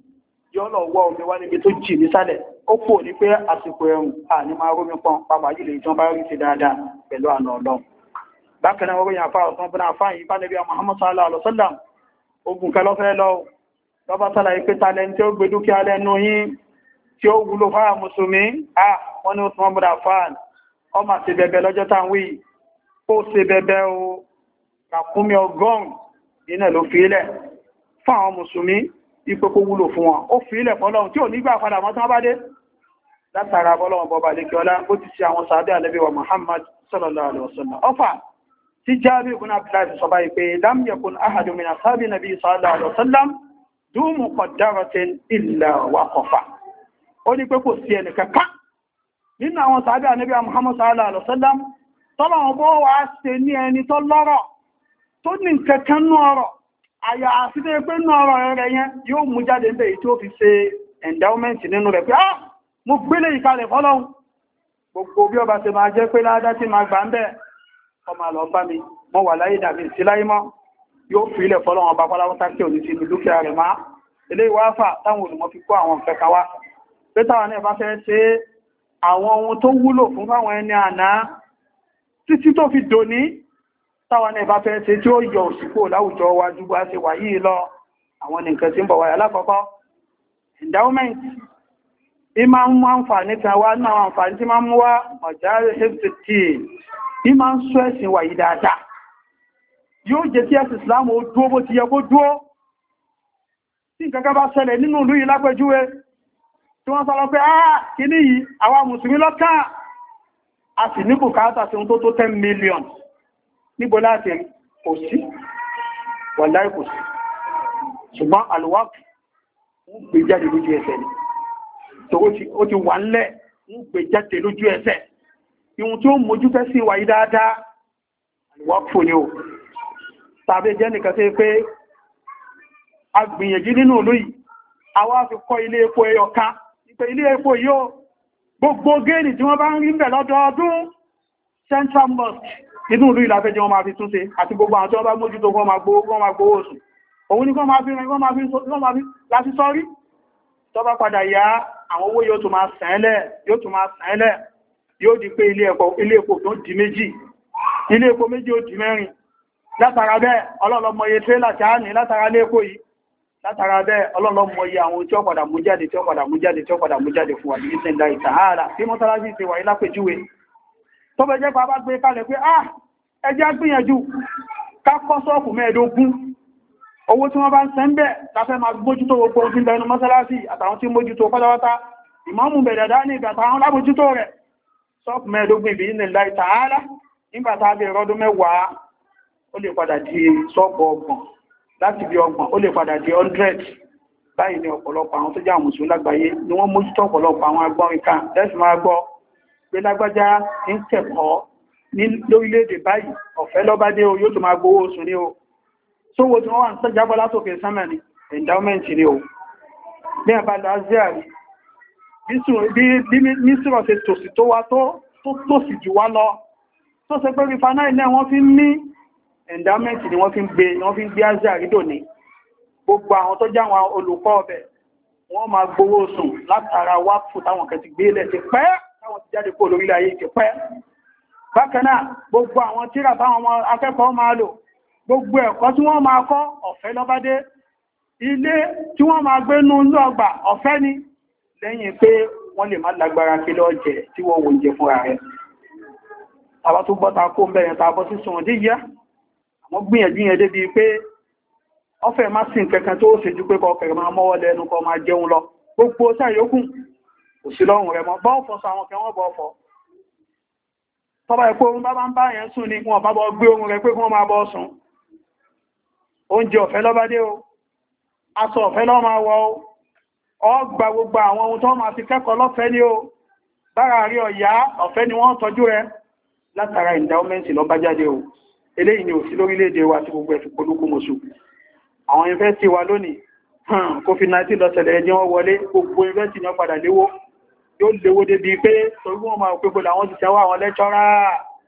yọ́ lọ wọ́ omi wá níbi tó jì nísàlẹ̀ ó pò ní pé àsìkò ẹ̀rùn à ní máa rómi pọn pàpà jùlọ ìjọba bá rí ti dáadáa pẹ̀lú àna ọlọ́run. bákan náà wọ́n yàn fáwọn tó ń bọ́nà fáyìn bá nẹ́bí Muhammad sallallahu alaihi wasallam ogun kẹlọ́fẹ́ lọ lọ́bá sálàyé pé talẹ̀ tí ó gbé dúkìá lẹ́nu yín tí ó wúlò fáwọn mùsùlùmí à wọ́n ní Usman bọ́dà fáàn ọmọ àti bẹ̀bẹ̀ lọ́jọ́ táwí ó ṣe bẹ̀bẹ̀ o ràkúnmí ọgọ́rùn iná ló fi ilẹ̀ fún àwọn mùsùlùmí ipò kó wúlò fún wọn ó fi ilẹ̀ fọ́lọ́run tí ò nígbà padà mọ́ tán bá dé látara bọ́lọ́run bọba lè kíọlá ó ti ṣe àwọn sàádé ànábì wa Muhammad sallallahu alaihi wasallam ọfà tí Jábir ibn Abdullah sọ báyìí pé lam yakun ahadun min ashabi nabi sallallahu alaihi wasallam dhu muqaddaratin illa waqafa ó ní pé kò sí ẹnì kankan nínú àwọn sàádé ànábì wa Muhammad sallallahu alaihi wasallam tọ́lọ́run bọ́ wá ṣe ní ẹni tó lọ́rọ̀ tó ní nǹkankan nú ọ̀rọ̀ àyà àti tó pé nú ọ̀rọ̀ rẹ̀ yẹn yóò mú jáde ńbẹ̀ tí ó fi ṣe endowment nínú rẹ̀ pé ah mo gbélé ìkalẹ̀ fọ́lọ́run gbogbo bí ọba ṣe máa jẹ́ pé ládá tí máa gbà ń bẹ̀ ọmọ àlọ́ bá mi mọ́ wà láyé dàbí sí láyé mọ́ yóò fi ilẹ̀ fọ́lọ́run ọba páláwọ́ta tí ò ní sí dúkìá rẹ̀ máa eléyìí wá fà táwọn olùmọ̀ fi kó àwọn nǹkan kan wá pé táwọn náà bá fẹ́ ṣe àwọn ohun tó wúlò fún fáwọn ẹni àná títí tó fi dòní táwọn náà bá fẹ́ ṣe tí ó yọ òsìkò láwùjọ wa jù bá ṣe wà yìí lọ àwọn nǹkan tí ń bọ̀ wáyà lákọ̀ọ́kọ́ endowment ìmá ń mú àǹfààní kan wá náà àǹfààní tí máa ń mú wá ọ̀járe fifty ìmá ń sọ ẹ̀sìn wà yìí dáadáa yóò jẹ́ tí ẹ̀sìn Islam ó dúó bó ti yẹ kó dúó tí nǹkan kan bá ṣẹlẹ̀ nínú ìlú yìí lápẹjúwe tí wọ́n sọ lọ pé ah kìíní yìí àwa mùsùlùmí lọ́kàn a sì ní bùkátà sí ohun tó tó ten million níbo láti kò sí wàláì kò sí ṣùgbọ́n àlùwákì ń gbé jáde lójú ẹsẹ̀ ni tó ó ti wà ńlẹ̀ ń gbé jáde lójú ẹsẹ̀ ihun tí ó mójú fẹ́ sí wáyé dáadáa àlùwákì fò ní o tàbí jẹ́ nìkan sí pé a gbìyànjú nínú ìlú yìí àwa fi kọ́ ilé epo ẹyọ kan ìpé ilé epo yóò gbogbo gẹ́ẹ̀nì tí wọ́n bá ń rí bẹ̀ lọ́dọọdún Central Mosque nínú ìlú ìlàfẹ́jẹ́ wọn máa fi túnṣe àti gbogbo àwọn tí wọ́n bá mójútó wọ́n máa gbówó oṣù òun ní wọ́n máa fi rìn wọ́n máa fi láti sọ́rí tó bá padà yá àwọn owó yóò tún máa sẹ́ẹ̀lẹ̀ yóò tún máa sẹ́ẹ̀lẹ̀ yóò di pé ilé epo tó di méjì ilé epo méjì ó di mẹ́rin látara bẹ́ẹ̀ ọlọ́lọ́mọye tírélà tí a ní látara ilé epo yìí látara bẹ́ẹ̀ ọlọ́lọ́mọye àwọn tí ó padà mú jáde tí ó padà mú jáde tí ó padà mú jáde fún wa ní ìsìn láì tààrà tí mọ́sálásí ti wà ní lápèjúwe tó bẹ jẹ́ pàbá gbé kalẹ̀ pé ah ẹjẹ́ gbìyànjú ká kọ́ sọ́ọ̀pù mẹ́ẹ̀dógún owó tí wọ́n bá ń sẹ́ ń bẹ̀ láfẹ́ máa mójútó gbogbo ohun tí ń bẹnu mọ́sálásí àtàwọn tí mójútó pátápátá ìmáàmù bẹ̀rẹ̀ dání ìgbàtà àwọn lábójútó rẹ̀ sọ́ọ̀pù mẹ́ẹ̀dógún ìbí ní láì tààrà nígbàtà bí rọ́dún mẹ́wàá ó lè padà di sọ́ọ̀pù ọgbọ̀n láti bí ọgbọ̀n ó lè padà di hundred báyìí ni ọ̀pọ̀lọpọ̀ àwọn tó jẹ́ àwọn mùsùlùmí lágbàáyé ni wọ́n mójútó ọ̀pọ̀lọpọ̀ àwọn agbọ́nrin kan lẹ́sì máa gbọ́ pé lágbájá ń kẹ́kọ̀ọ́ ní lórílẹ̀-èdè báyìí ọ̀fẹ́ lọ́bádé o yóò tó máa gbówó oṣù ní o sówó tí wọ́n wà ń sọ́jábọ́ látòkè sánmà ní endowment ní o bí a bá lọ azíàrí bí mísírọ̀ ṣe tòsí tó wá tó tòsí jù wá lọ tó ṣe pé rífaná ilẹ̀ wọ́n fi ń ní endowment ni wọ́n fi ń gbé wọ́n fi ń gbé azíàrí dòní gbogbo àwọn tó já àwọn olùkọ́ ọbẹ̀ wọ́n máa gbówó oṣù látara wáfù táwọn kẹ ti gbé ilẹ̀ ti pẹ́ táwọn ti jáde kó lórílẹ̀ ayé ti pẹ́ bákan náà gbogbo àwọn tírà táwọn ọmọ akẹ́kọ̀ọ́ máa lò gbogbo ẹ̀kọ́ tí wọ́n máa kọ́ ọ̀fẹ́ lọ́bádé ilé tí wọ́n máa gbé nú ní ọgbà ọ̀fẹ́ ni lẹ́yìn pé wọ́n lè má lágbára kí lọ jẹ tí wọ́n wò jẹ fúnra rẹ̀ tàbá tó bọ́ta kó ń bẹ̀rẹ̀ tàbọ́ sí sùn díyá àwọn gbìyànjú yẹn débi pé ọfẹ́ má sí nǹkankan tó ṣe ju pé kọ kẹrẹ máa mọ́wọ́ lẹ́nu kọ máa jẹun lọ gbogbo sáyókùn kò sí lọ́rùn rẹ̀ mọ́ bọ́ọ̀fọ́ sọ àwọn kẹwọ́n bọ́ọ̀fọ́ tọ́bá ẹ̀kọ́ orun bá bá ń bá yẹn sùn ní wọn bá bọ́ gbé ohun rẹ̀ pé kí wọ́n máa bọ́ sùn oúnjẹ ọ̀fẹ́ lọ́bádé o aṣọ ọ̀fẹ́ lọ́ máa wọ ọ gba gbogbo àwọn ohun tó máa fi kẹ́kọ̀ọ́ lọ́fẹ́ ní o bára rí ọ̀yá ọ̀fẹ́ ni wọ́n tọ́jú rẹ̀ látara endowment lọ bá jáde o eléyìí ni ò sí lórílẹ̀-èdè wa tí gbogbo ẹ̀fì polúkú mọ̀sù àwọn yunifásitì wa lónìí covid nineteen lọ́sẹ̀lẹ̀ ẹjẹ́ wọ́n wọlé gbogbo yunifásitì náà padà léwó yóò léwó débi pé torí wọ́n máa pé bọ́lá àwọn ti ṣẹ́wọ́ àwọn lẹ́tọ́rà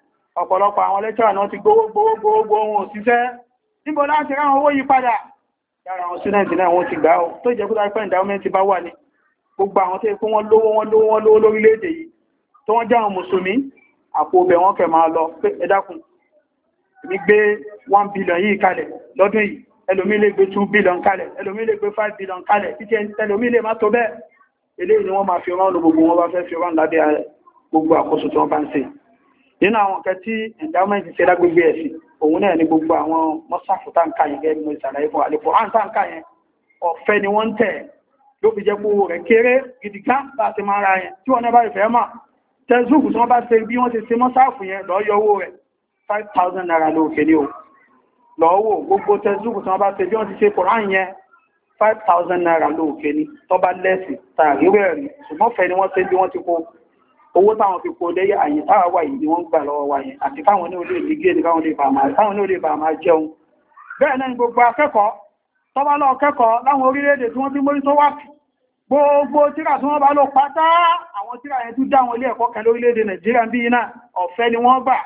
ọ̀pọ̀lọpọ̀ àwọn lẹ́tọ́rà náà ti gbówó gbówó gbówó ohun òṣìṣẹ́ níbo láti ráwọn owó yí padà lára àwọn student náà wọ́n ti gbà ó tó jẹ́ kúrò pẹ́ endowment bá wà ní gbogbo àwọn tó yẹ kó wọ́n lówó wọ́n lówó wọ́n lówó lórílẹ̀-èdè yìí tó wọ́n jẹ́ àwọn mùsùlùmí àpò ọbẹ̀ wọn kẹ máa lọ pé ẹ dákun èmi gbé one billion yìí kalẹ̀ lọ́dún yìí ẹlòmí lè gbé two billion kalẹ̀ ẹlòmí lè gbé five billion kalẹ̀ títí ẹlòmí lè má tó bẹ́ẹ̀ eléyìí ni wọ́n máa fi rán gbogbo wọn bá fẹ́ fi rán lábẹ́ gbogbo àkóso tí wọ́n bá ń ṣe nínú àwọn nǹkan tí endowment ṣe lágbègbè ẹ̀sìn òun náà ni gbogbo àwọn mọ́sáfù táǹkà yẹn gẹ́gẹ́ bí mo ṣàlàyé fún àlepọ̀ à ń táǹkà yẹn ọ̀fẹ́ ni wọ́n ń tẹ̀ ló fi jẹ́ pé owó rẹ̀ kéré gidi gan bá ti máa ra yẹn tí wọ́n náà bá ìfẹ́ mà tẹ́sùkù tí wọ́n bá ṣe bí wọ́n ti ṣe mọ́sáfù yẹn lọ́ọ́ yọ owó rẹ̀ five thousand naira lóòkè ní o lọ́wọ́ gbogbo tẹ́sùkù tí wọ́n bá ṣe bí wọ́n ti ṣe Kùránì yẹn five thousand naira lóòkè ní tó bá lẹ́sìn tààrí rẹ̀ rí ṣùgbọ́n fẹ́ ni wọ́n ṣe bí wọ́n ti kó owó táwọn fi kó lé àyè táwà wà yìí ni wọ́n gbà lọ́wọ́ wa yẹn àti káwọn ní olè ní gẹ́ẹ̀dì káwọn ní olè bá máa jẹun bẹ́ẹ̀ náà ni gbogbo akẹ́kọ̀ọ́ tó bá lọ kẹ́kọ̀ọ́ láwọn orílẹ̀-èdè tí wọ́n ti mórí tó wà gbogbo tíra tí wọ́n bá lọ pátá àwọn tíra yẹn tún dá àwọn ilé ẹ̀kọ́ kan lórílẹ̀-èdè Nàìjíríà bí iná ọ̀fẹ́ ni wọ́n gbà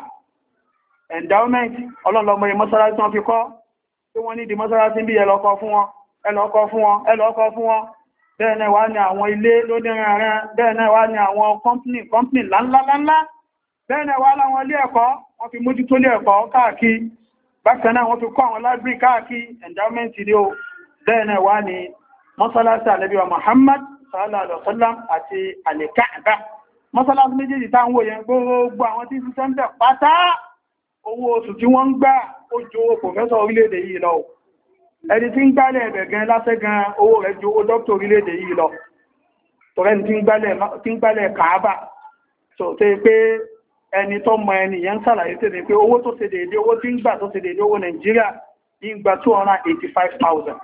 endowment ọlọ́lọ́mọ mọ́sálásí wọn fi kọ́ tí wọ́n ní di mọ́sálásí bí ẹlọ́kọ́ fún wọn ẹlọ́kọ́ fún wọn ẹlọ́kọ́ fún wọn bẹ́ẹ̀ náà wá ní àwọn ilé lóníranran bẹ́ẹ̀ náà wá ní àwọn kọ́mpìnì kọ́mpìnì láńláńlá bẹ́ẹ̀ náà wá láwọn ilé ẹ̀kọ́ wọ́n fi mójútó ilé ẹ̀kọ́ káàkiri bákan náà wọ́n fi kọ́ àwọn library káàkiri endowment ni ó bẹ́ẹ̀ náà wá ní mọ́sálásí Ànábì wa Muhammad sallallahu alaihi wasallam àti al-Kaaba mọ́sálásí méjèèjì tá ń wò yẹn gbogbo àwọn tí ṣiṣẹ́ ń bẹ̀ pátá owó oṣù tí wọ́n ń gbà ó ju owó pòfẹ́sọ̀ orílẹ̀-èdè yìí lọ ẹni tí ń gbálẹ̀ ẹ̀bẹ̀ gan lásẹ́ gan owó rẹ̀ ju owó dókítà orílẹ̀-èdè yìí lọ tọ́rẹ́ tí ń gbálẹ̀ Kàábà tó tẹ́ pé ẹni tó mọ ẹni yẹn ń sàlàyé tẹ́ pé owó tó ṣe déédé owó tí ń gbà tó ṣe déédé owó Nàìjíríà ń gba two hundred eighty-five thousand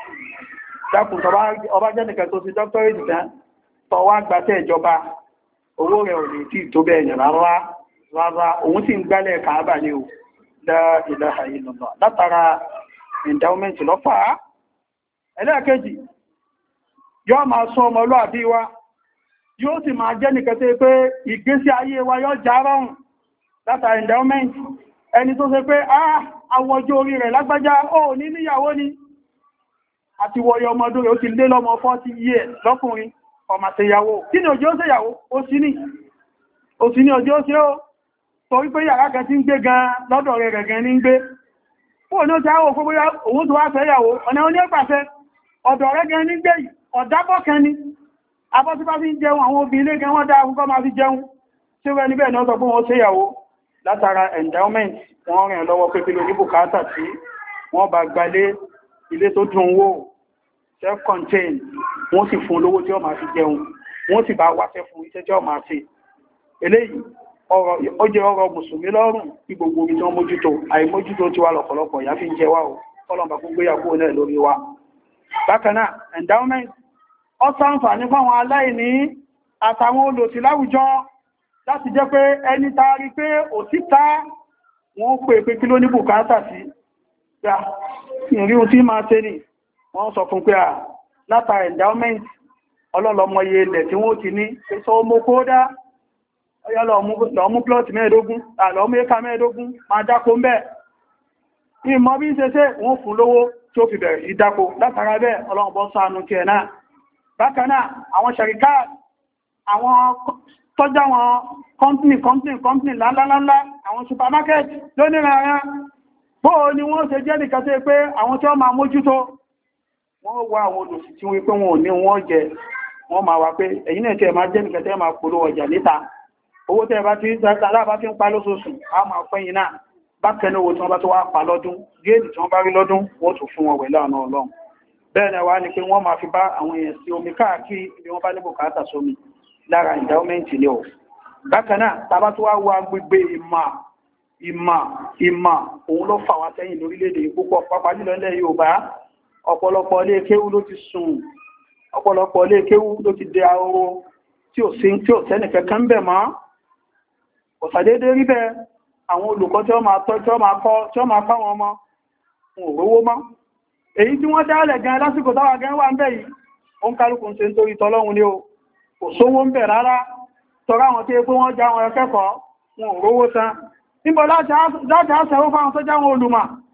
dákùn ọba jẹ́ nìkan tó ti doctorate tán tọwọ́ àgbàtẹ́ ìjọba owó rẹ̀ ò lè tí tó bẹ́ẹ̀ yẹn rárá rárá òun sì ń gbálẹ̀ Kàábà ní o la ilaha illallah látara endowment lọ́fà ẹlẹ́ẹ̀kejì yóò máa sọ ọmọlúàbí wa yóò sì máa jẹ́ nìkan tó pé ìgbésí ayé wa yóò já rọrùn látara endowment ẹni tó ṣe pé ah àwọn ọjọ́ orí rẹ̀ lágbájá ó ní níyàwó ni àti wọ̀yọ̀ ọmọdún rẹ̀ ó ti lé lọ́mọ forty years lọ́kùnrin ọmọ àṣeyàwó kí ni òjò ó ṣèyàwó ó sí ní ó sí ní òjò ó ṣe ó torí pé yàrá kan tí ń gbé gan lọ́dọ̀ rẹ̀ rẹ̀ gan ní ń gbé ó ní ó ti áwò fún bóyá òun tó wá fẹ́ yàwó ọ̀nà oní ẹgbàṣẹ́ ọ̀dọ̀ rẹ̀ gan ní gbé ọ̀dábọ̀ kan ní abọ́ tí bá fi ń jẹun àwọn obìnrin gan wọ́n dá akúkọ́ máa fi jẹun tí ó rẹ̀ níbẹ̀ ní ọ̀sọ̀ fún wọn ṣe yàwó látara endowment wọ́n rìn lọ́wọ́ pé pílò ní bùkátà tí wọ́n bá gbalé ilé tó dùn wò self-contained wọ́n sì fún olówó tí ó máa fi jẹun wọ́n sì bá wáṣẹ́ fún iṣẹ́ tí ó máa ṣe eléyìí ó jẹ́ ọ̀rọ̀ mùsùlùmí lọ́rùn bí gbogbo omi tí wọ́n mójútó àìmójútó tí wà lọ́pọ̀lọpọ̀ ìyá fi ń jẹ wá o kọ́lọ̀mbà fún gbéyàwó náà lórí wa bákan náà endowment ó ṣàǹfààní fáwọn aláìní àtàwọn olòṣì láwùjọ láti jẹ́ pé ẹni taari pé òsíta wọ́n pè pé kí ló ní bùkátà sí ìrìn tí máa tẹ́ ní wọ́n sọ fún pé à látara endowment ọlọ́lọ́mọye ilẹ̀ tí wọ́n ti ní sọ ọmọ kódá ọyá lọ mú plọ́tì mẹ́ẹ̀dógún àlọ́mú éka mẹ́ẹ̀dógún máa dákó ń bẹ́ẹ̀ ìmọ̀ bí ń ṣe ṣe wọ́n fún lówó tí ó fi bẹ̀rẹ̀ sí dákó látara bẹ́ẹ̀ ọlọ́run bọ́ ṣàánú ti ẹ̀ náà bákan náà àwọn ṣàríká àwọn tọ́já wọn company company company lálálálá àwọn supermarket lónìí bóò ni wọ́n ṣe jẹ́ nìkan tó pé àwọn tí wọ́n máa mójútó wọ́n wá àwọn olùsì tí wọ́n pé wọn ò ní wọ́n jẹ wọ́n máa wà pé ẹ̀yin náà tẹ́ máa jẹ́ nìkan tẹ́ máa polówó ọjà níta owó tẹ́ bá ti lábá fi ń pa lóṣooṣù a máa pẹ́yìn náà bákan náà owó tí wọ́n bá tó wá pa lọ́dún géèdì tí wọ́n bá rí lọ́dún wọ́n tún fún wọn wẹ̀ láàánú ọlọ́run bẹ́ẹ̀ náà wá ní pé wọ́n máa fi bá àwọn èèyàn sí omi káàkiri ibi wọ́n bá ní bùkátà sómi lára endowment ni o bákan náà tàbá tó wá wá gbogbo ìmọ̀ ìmọ̀ ìmọ̀ òun ló fà wá sẹ́yìn lórílẹ̀-èdè púpọ̀ pápá jùlọ ilẹ̀ Yorùbá ọ̀pọ̀lọpọ̀ ilé kéwú ló ti sùn ọ̀pọ̀lọpọ̀ ilé kéwú ló ti dé ahoro tí ò sí tí ò sẹ́nì kẹ́kẹ́ ń bẹ̀ mọ́ kò sàdédé rí bẹ́ẹ̀ àwọn olùkọ́ tí wọ́n máa tọ́ tí wọ́n máa kọ́ tí wọ́n máa kọ́ wọn ọmọ wọn ò rówó mọ́ èyí tí wọ́n dálẹ̀ gan lásìkò táwà gan wà ń bẹ̀ yìí ó ń kálukú ń ṣe nítorí tọ́lọ́run ni o kò sówó ń bẹ̀ rárá tọ́rọ àwọn tí pé wọ́n já wọn akẹ́kọ̀ọ́ wọn ò rówó san níbo láti àṣẹwó fáwọn tó já wọn olùmọ̀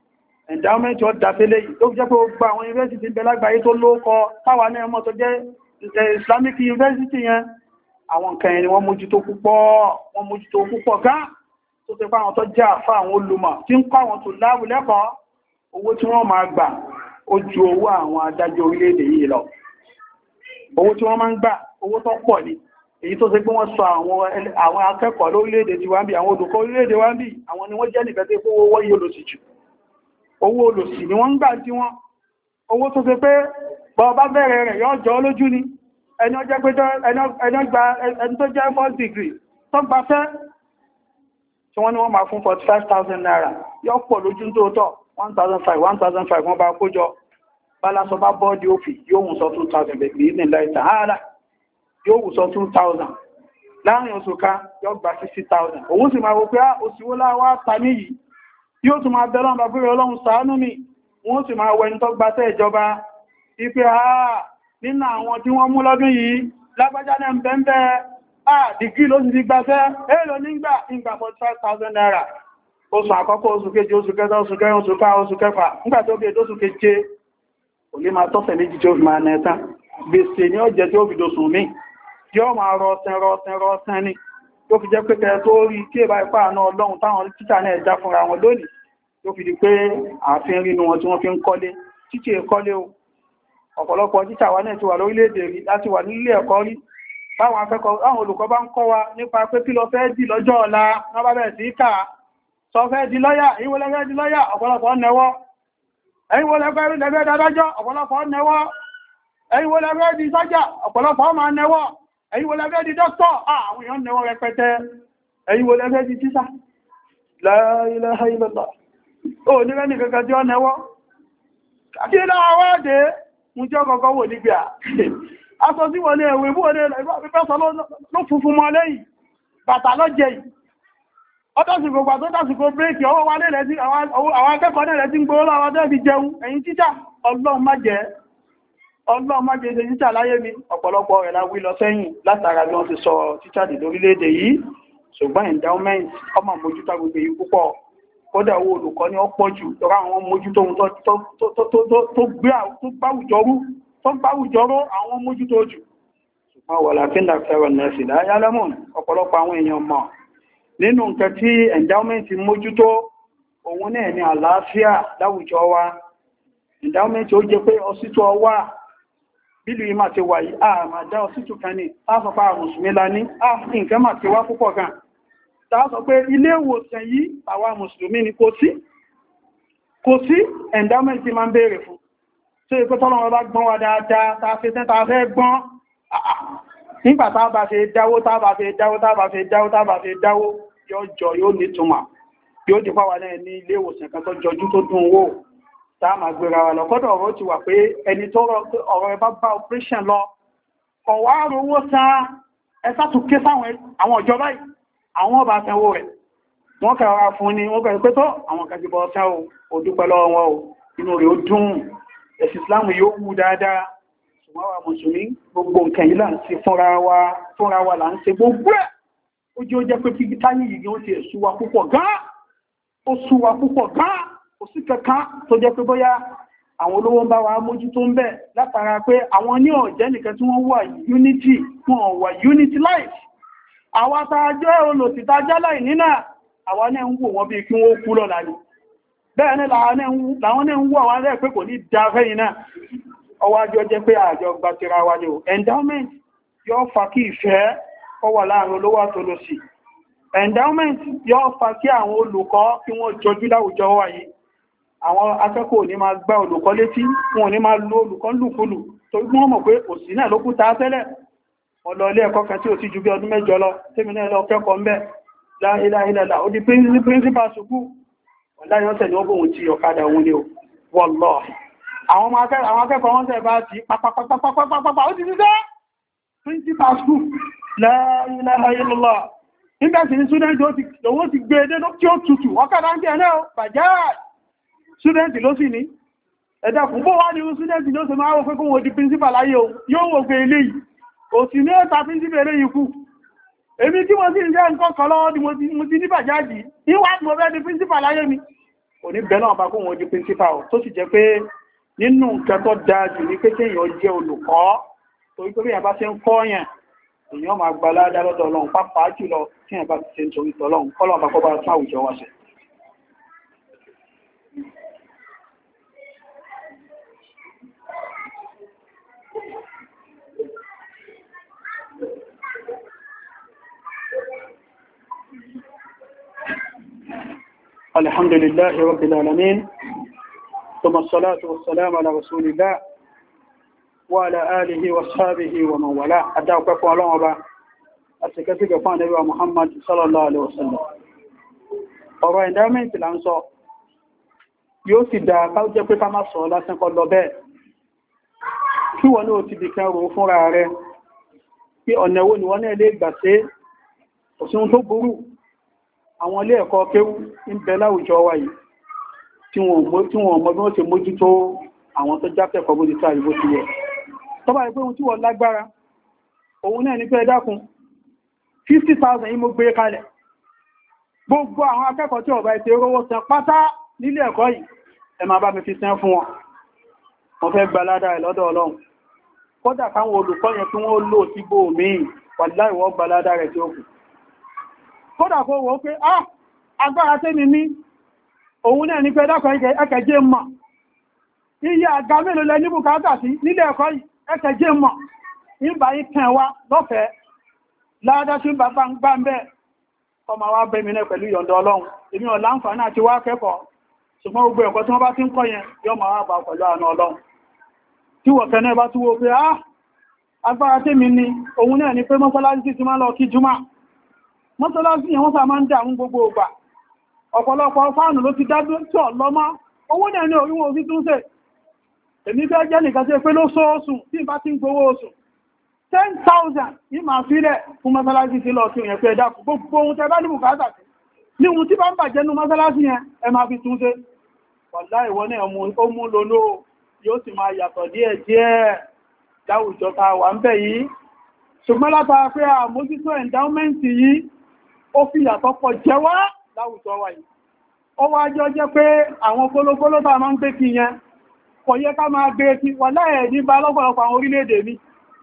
endowment ó dáfẹ́lẹ̀ yìí tó jẹ́ pé ó gba àwọn university ń bẹ lágbàáyé tó lóókọ táwa náà mọ̀ tó jẹ́ Islamic university yẹn àwọn nǹkan ẹni wọ́n mójútó púpọ̀ wọ́n mójútó púpọ̀ gán tó ṣe fáwọn tó jẹ́ àfá àwọn olùmọ̀ tí ń kọ́ àwọn tó láàbù lẹ́kọ̀ọ́ owó tí wọ́n máa gbà ó ju owó àwọn adájọ́ orílẹ̀-èdè yìí lọ owó tí wọ́n máa ń gbà owó tó pọ̀ ni èyí tó ṣe pé wọ́n sọ àwọn akẹ́kọ̀ọ́ lórílẹ̀-èdè tí wá ń bí àwọn olùkọ́ orílẹ̀-èdè wá ń bí àwọn ni wọ́n jẹ́ nìkan tí owó wọ́n yí olòṣì jù owó olòṣì ni wọ́n ń gbà tí wọ́n owó tó ṣe pé bọ́ọ̀bá bẹ̀rẹ̀ rẹ̀ yọ́ jọ lójú ni ẹni ó jẹ́ pé ẹni tó jẹ́ first degree tó gbà fẹ́ tí wọ́n ní wọ́n máa fún forty-five thousand naira yọ́ pọ̀ lójú tó tọ́ one thousand five one thousand five wọ́n bá kójọ bálásọ bá bọ́ọ̀dì òfì yóò mú sọ two thousand bẹ̀rẹ̀ ní láìta ààrà yóò wù sọ two thousand láàrin oṣù ká yóò gba sixty thousand òun sì máa wò pé òṣìwó láwá ta ní yìí yóò tún máa bẹ̀rẹ̀ ọ̀nà bí ọlọ́run ṣàánú mi wọ́n sì máa wẹni tó gbaṣẹ́ ìjọba ipé àà nínú àwọn tí wọ́n mú lọ́dún yìí lágbájá náà ń bẹ́ẹ̀ àà dìgí ló sì ti gbaṣẹ́ èèlò nígbà ìgbà forty-five thousand naira oṣù àkọ́kọ́ oṣù keje oṣù kẹta oṣù kẹrin oṣù ká oṣù kẹfà nígbà tó bí èdè oṣù keje kò lè máa tọ́sẹ̀ méjì tí ó fi máa nẹ́ẹ̀tán gbèsè ní ọjẹ́ tí ó fi dosùn mí yọ́ máa rọ́ọ̀tẹ́ rọ́ọ̀tẹ́ rọ́ọ̀tẹ́ ní tó fi jẹ́ pẹ́kẹ́ tó rí kí èbá ipá àná ọlọ́run táwọn títà náà já fúnra wọn lónìí tó fi di pé ààfin rínú wọn tí wọ́n fi ń kọ́lé títí kọ́lé o ọ̀pọ̀lọpọ̀ títà wa náà ti wà lórílẹ̀-èdè rí láti wà nílé ẹ̀kọ́ rí báwọn akẹ́kọ̀ọ́ àwọn olùkọ́ bá ń kọ́ wa nípa pé kí lọ fẹ́ di lọ́jọ́ ọ̀la wọ́n bá bẹ̀rẹ̀ sí kà sọ fẹ́ di lọ́yà ìwọ lẹ́fẹ́ di lọ́yà ọ̀pọ̀lọpọ̀ nẹwọ́ ẹ̀yìnwó lẹ́fẹ́ lẹ́fẹ́ dádájọ́ ọ̀pọ̀lọpọ̀ nẹwọ́ ẹ̀yìnwó lẹ́fẹ́ di sọ́jà ọ̀pọ̀lọpọ̀ máa nẹwọ́ ẹ̀yìnwó lẹ́fẹ́ di dókítọ̀ àwọn èèyàn nẹwọ́ rẹpẹtẹ ẹ̀yìnwó lẹ́fẹ́ di tíṣà la ilaha illallah ó ní rẹ́nì kankan tí ó nẹwọ́ kí láwọ́ dé mú jẹ́ kọ̀kọ́ wò nígbà aṣọ sí wọlé ẹ̀wẹ̀ bú wọlé ìfẹ́sọ ló funfun mọ́ lẹ́yìn bàtà lọ́jẹ̀ yìí ọdọ́sìkò gbà tó dásìkò bírèkì ọwọ́ wa lẹ́lẹ́ sí àwọn akẹ́kọ̀ọ́ náà lẹ́tí ń gbówó láwọn tẹ́ fi jẹun ẹ̀yin tíṣà ọlọ́run má jẹ́ ọlọ́run má jẹ́ tíṣà láyé mi ọ̀pọ̀lọpọ̀ rẹ̀ la wí lọ sẹ́yìn látara bí wọ́n ti sọ tíṣà dì lórílẹ̀-èdè yìí ṣùgbọ́n endowment ọmọ mójútó gbogbo yìí púpọ̀ kódà owó olùkọ́ ni ó pọ̀ jù lọ́rọ̀ àwọn mójútó ohun tó gbáwùjọ ró àwọn mójútó jù ṣùgbọ́n wà láfíńdà fẹ́ràn nẹ́sì láyé alámùn ọ̀pọ̀lọpọ̀ àwọn èèyàn mọ̀ nínú nǹkan tí endowment mójútó òun náà ni àlàáfíà láwùjọ wa endowment ó jẹ́ pé ọsítù ọwà bílù yìí máa ti wà yìí a máa dá ọsítù kan ní tásọpá mùsùlùmí lá ní a nǹkan máa ti wá púpọ̀ gan tásọ pé ilé ìwòsàn yìí àwa mùsùlùmí ni kò sí kò sí endowment máa ń béèrè fún tí ó pẹ́ tọ́lọ́wọ́ bá gbọ́n wa dáadáa ta fẹ́ tẹ́ ta fẹ́ gbọ́n nígbà tá bá fẹ́ dáwó tá bá fẹ́ dáwó tá bá fẹ́ dáwó tá bá fẹ́ dáwó yóò jọ yóò ní túnmà yóò dípá wà náà ní ilé ìwòsàn kan tó jọjú tó dùn wò tá máa gbéra wà lọ kọ́dọ̀ ọ̀rọ̀ ti wà pé ẹni tó ọ̀rọ̀ ẹbá bá operation lọ ọ̀wá rówó san ẹsá tún ké sáwọn àwọn ìjọba yìí àwọn ọba sanwó rẹ̀ wọ́n kẹwàá fún ni wọ́n kẹwàá pé tó àwọn kẹjìbọ̀ sán o dúpẹ́ lọ́wọ́ wọn o inú rẹ̀ ó dùn ẹ̀sìn Islam yóò wú dáadáa ṣùgbọ́n wa mùsùlùmí gbogbo nǹkan yìí là ń ṣe fúnra wa fúnra wa là ń ṣe gbogbo ẹ̀ ó jẹ́ ó jẹ́ pé kíkí táyì yìí ó ti ẹ̀sù wa púpọ̀ gan ó sú wa púpọ̀ gan kò sí kankan tó jẹ́ pé bóyá àwọn olówó ń bá wa mójútó ń bẹ̀ látara pé àwọn ní ọ̀jẹ́ nìkan tí wọ́n wà unity wọn wà unity life àwa tá a jẹ́ olòṣì tá a jẹ́ láì nínà àwa náà ń wò wọ́n bí kí wọ́n kú lọ́la ni bẹ́ẹ̀ ni làwọn náà ń wò àwọn rẹ̀ pé kò ní da fẹ́yìn náà ọwọ́ àjọ jẹ́ pé àjọ gbàtira wa ni o endowment yóò fa kí ìfẹ́ ó wà láàrin olówó àtolòṣì endowment yóò fa kí àwọn olùkọ́ kí wọ́n jọjú láwùjọ wa yìí àwọn akẹ́kọ̀ọ́ ní máa gbá olùkọ́ létí wọn ò ní máa lo olùkọ́ lùkulù torí wọ́n mọ̀ pé òsì náà ló kú ta tẹ́lẹ̀ wọ́n lọ ilé ẹ̀kọ́ kan tí ò ti ju bí ọdún mẹ́jọ lọ tèmi náà lọ kẹ́kọ̀ọ́ ń bẹ̀ láìláìlá ó di principal sùkú láyọ́sẹ̀ ni ó bóhun ti ọ̀kadà òun ni ó wọ́lọ́ àwọn akẹ́kọ̀ọ́ wọ́n tẹ́ bá ti pàpàpàpàpàpàpà ó ti ti dẹ́ principal school láìláìlá nígbàtí ní student ó ti gbé ẹdẹ́ tí ó tutù ọ̀kadà ń jẹ́ ẹ̀nẹ́ bàjáà student ló sì ní ẹ̀dà fún bó wá ní student ló sì máa wọ́n fẹ́ kún wọ́n di principal láyé o yóò wò gbé ilé yìí ò sì ní ẹ̀ta principal ilé yìí kú èmi tí mo sì ń jẹ́ nǹkan kan lọ́wọ́ ni mo ti ní bàjáàjì ìwà mo fẹ́ di principal láyé mi òní bẹ́ẹ̀ náà bá kó wọn di principal tó sì jẹ́ pé nínú nǹkan tó dáa jù ní pé kéèyàn jẹ́ olùkọ́ torí pé èèyàn bá ṣe ń kọ́ yẹn èèyàn máa gba ládá lọ́dọ̀ Ọlọ́run pàápàá jùlọ tí èèyàn bá ti ṣe ń torí tọ́lọ́run kọ́lọ́run bá kọ́ bá tún àwùjọ wa ṣe. الحمد لله رب العالمين ثم الصلاة والسلام على رسول الله وعلى آله وصحبه ومن والاه أدعو كفو الله أبا أتكفي كفان نبي محمد صلى الله عليه وسلم ọ̀rọ̀ endowment là ń sọ yóò sì dá ká jẹ́ pé ká má sọ lásán kọ́ lọ bẹ́ẹ̀ kí wọ́n ní ó ti dìkan rò fúnra rẹ̀ pé ọ̀nà wo ni wọ́n náà lè gbà ṣe òsìn tó burú àwọn ilé ẹ̀kọ́ kéwú ń bẹ láwùjọ wa yìí tí wọ́n mọ̀ bí wọ́n ṣe mójútó àwọn tó jákẹ́kọ̀ọ́ bó ti tó àyíbó ti yẹ tó bá ìpé ohun tí wọ́n lágbára òun náà ní pé ẹ dákun fifty thousand yìí mo gbé kalẹ̀ gbogbo àwọn akẹ́kọ̀ọ́ tí ọ̀bá ìṣe rówó san pátá nílé ẹ̀kọ́ yìí ẹ máa bá mi fi san fún wọn wọ́n fẹ́ gba ládàá ẹ̀ lọ́dọ̀ Ọlọ́run kódà káwọn olùkọ́ yẹn tí wọ́n lò sí bò míì wàláhì wọ́n gba ládàá rẹ̀ tí ó kù kódà kó wọ́n pé ah agbára tẹ́mi ní òun náà ní pé dákọ̀ ẹkẹjẹ́ mọ̀ iye àga mélòó lẹ ní bùkátà sí nílé ẹ̀kọ́ yìí ẹkẹjẹ́ mọ̀ nígbà yí kẹwa lọ́fẹ̀ẹ́ ládásí bàbá ń gbá ń bẹ́ ọmọ wa bẹ́mi náà pẹ̀lú yọ̀ǹda Ọlọ́run èmi ò láǹfààní àti wá kẹ́kọ̀ọ́ ṣùgbọ́n gbogbo ẹ̀kọ́ tí wọ́n bá ti ń kọ́ yẹn yọ máa wá bá pẹ̀lú àánú Ọlọ́run tí wọ́n kẹ́ náà bá túwó pé ah agbára tẹ́mi ní òun náà ní pé mọ́sálásí ti máa lọ kí jùmọ́ mọ́sálásí yẹn wọ́n sá máa ń dà àwọn gbogbo ògbà ọ̀pọ̀lọpọ̀ fáànù ló ti dájú tí ọ̀lọ́mọ́ owó náà ní orí wọn orí tún ṣe èmi fẹ́ jẹ́ nìkan tí pé lóṣooṣù tí bá ti ń gbowó oṣù ten thousand ní máa fílẹ̀ fún mọ́sálásí sí lọ sí ìyẹn pé ẹ̀dá gbogbo ohun tẹ́ bá ní bùkátà sí ní ohun tí bá ń bàjẹ́ nú mọ́sálásí yẹn ẹ máa fi tún ṣe wàlá ìwọ náà ó mú lóló yóò sì máa yàtọ̀ díẹ̀ díẹ̀ láwùjọ ta wà ń bẹ̀ yìí ṣùgbọ́n látara pé àmójútó endowment yìí ó fi yàtọ̀ pọ̀ jẹ́ wá láwùjọ wa yìí ó wá jọ jẹ́ pé àwọn kólókóló bá máa ń gbé kí yẹn kò yẹ ká máa gbé kí wà láẹ̀ ní bá lọ́pọ̀lọpọ̀ àwọn orílẹ̀-èdè mi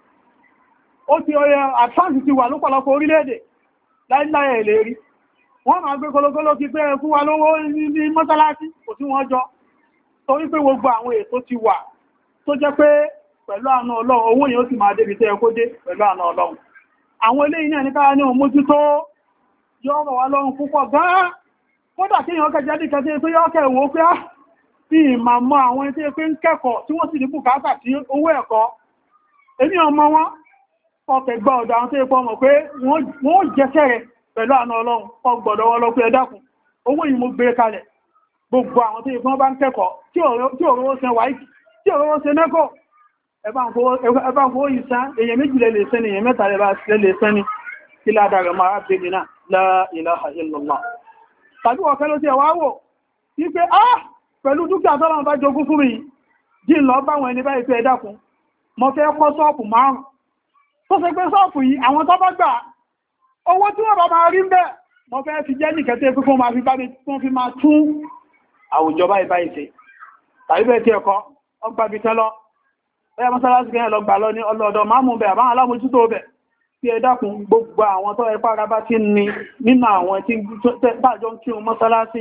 ó ti ọyẹ àtàǹtì ti wà lọ́pọ̀lọpọ̀ orílẹ̀-èdè láìláyẹ̀ lè rí wọ́n máa gbé kólókóló kí pé fún wa lówó ní mọ́sálásí kò tí wọ́n jọ torí pé gbogbo àwọn ètò ti wà tó jẹ́ pé pẹ̀lú àánú Ọlọ́run owó yẹn ó sì máa débi tẹ́ kó dé pẹ̀lú àánú Ọlọ́run àwọn eléyìí náà ní káà ní òun mójútó yọ́ rọ̀ wá lọ́rùn púpọ̀ gan-an kódà kí èèyàn kẹjẹ́ dìkẹ́ tí pé yọ́ kẹwò pé á tí ìmà mọ́ àwọn tí pé ń kẹ́kọ̀ọ́ tí wọ́n sì ní bùkátà sí owó ẹ̀kọ́ èmi ọmọ wọn ọkẹ̀ gbọ́ ọ̀dọ̀ àwọn tí pọ́ mọ̀ pé wọ́n jẹ́sẹ̀ rẹ̀ pẹ̀lú àánú Ọlọ́run kọ gbọ́dọ̀ wọn lọ pé ẹ dákun owó yìí mo gbé kalẹ̀ gbogbo àwọn tí wọ́n bá ń kẹ́kọ̀ọ́ tí òróró ṣe wáìkì tí òróró ṣe nẹ́kọ̀ ẹbá ń fowó yìí sán èèyàn méjì lè lè sẹ́ni èèyàn mẹ́ta lè sẹ́ni kí ládàá rẹ̀ máa bèèrè náà la ilaha illallah tàbí ọ̀kẹ́ ló ti ẹ̀wà wò wípé ah pẹ̀lú dúkìá tọ́lọ́run bá jogún fún mi jí lọ báwọn ẹni báyìí pé ẹ dákun mo fẹ́ kọ́ ṣọ́ọ̀pù márùn tó ṣe pé ṣọ́ọ̀pù yìí àwọn tó bá gbà owó tí wọ́n bá máa rí ń bẹ̀ mo fẹ́ fi jẹ́ nìkẹ́tẹ́ pé fún ma fi bá mi tún fi máa tún àwùjọ báyìí báyìí ṣe tàbí bẹ́ẹ̀ tí ẹ̀kọ́ ọgbà bí tẹ́lọ bẹ́ẹ̀ mọ́sálásí kẹ́yìn lọ gbà lọ ní ọlọ́ọ̀dọ̀ máa mú bẹ̀ àbáwọn alámójútó bẹ̀ tí ẹ dákun gbogbo àwọn tó ẹpá ara bá ti ní nínú àwọn tí bájọ́ ń kí o mọ́sálásí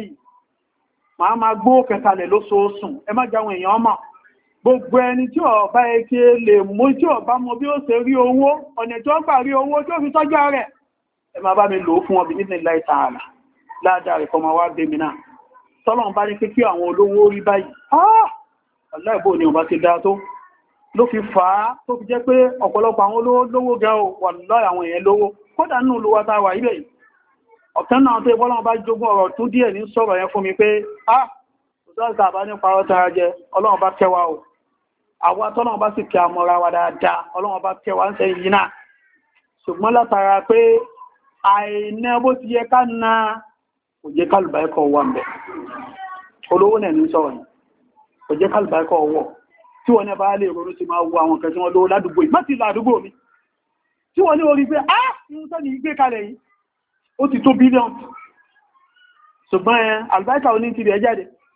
máa máa gbó kẹkàlẹ̀ lóṣooṣù ẹ má jáwọn èèyàn mọ̀ gbogbo ẹni tí ọba eke lè mú tí ọba mọ bí ó ṣe rí owó ọ̀nà tí ó gbà rí owó tí ó fi tọ́jú rẹ̀ ẹ máa bá mi lò ó fún ọbì nílẹ̀ láì tààlà ládàá rẹ̀ kọmọ wá gbé mi náà tọ́lọ́run bá ní pé kí àwọn olówó rí báyìí ọ̀láìbò ni ọba ti dá tó ló fi fà á tó fi jẹ́ pé ọ̀pọ̀lọpọ̀ àwọn olówó gẹ́ ò wà lọ́rọ̀ àwọn èèyàn lówó kódà nínú olówó tàwà ibẹ̀ yìí ọ̀kan náà tó ìbọ́lọ́wọ́ bá jogún ọ̀rọ̀ tún díẹ̀ ní sọ̀rọ̀ yẹn fún mi pé ah òṣèlú bá ní parọ́ tara jẹ ọlọ́run bá kẹwa o àwọn tọ́lọ́run bá sì kẹ àmọ́ra wa dáadáa ọlọ́run bá kẹwa ń sẹ yìí náà ṣùgbọ́n látara pé àìná bó ti yẹ ká na kò jẹ́ kálùbáẹ́kọ̀ wà ń bẹ̀ olówó náà ní sọ̀rọ̀ yìí kò jẹ́ kálùbáẹ́kọ̀ wọ̀ tí wọ́n ní bá lè rọrùn sí máa wo àwọn kẹsí wọn lówó ládùúgbò yìí má ti ládùúgbò mi tí wọ́n ní orí pé ah ìhun tó ní gbé kalẹ̀ yìí ó ti tó bílíọ̀n ṣùgbọ́n ẹ àlùbáríkà oní ti rẹ̀ jáde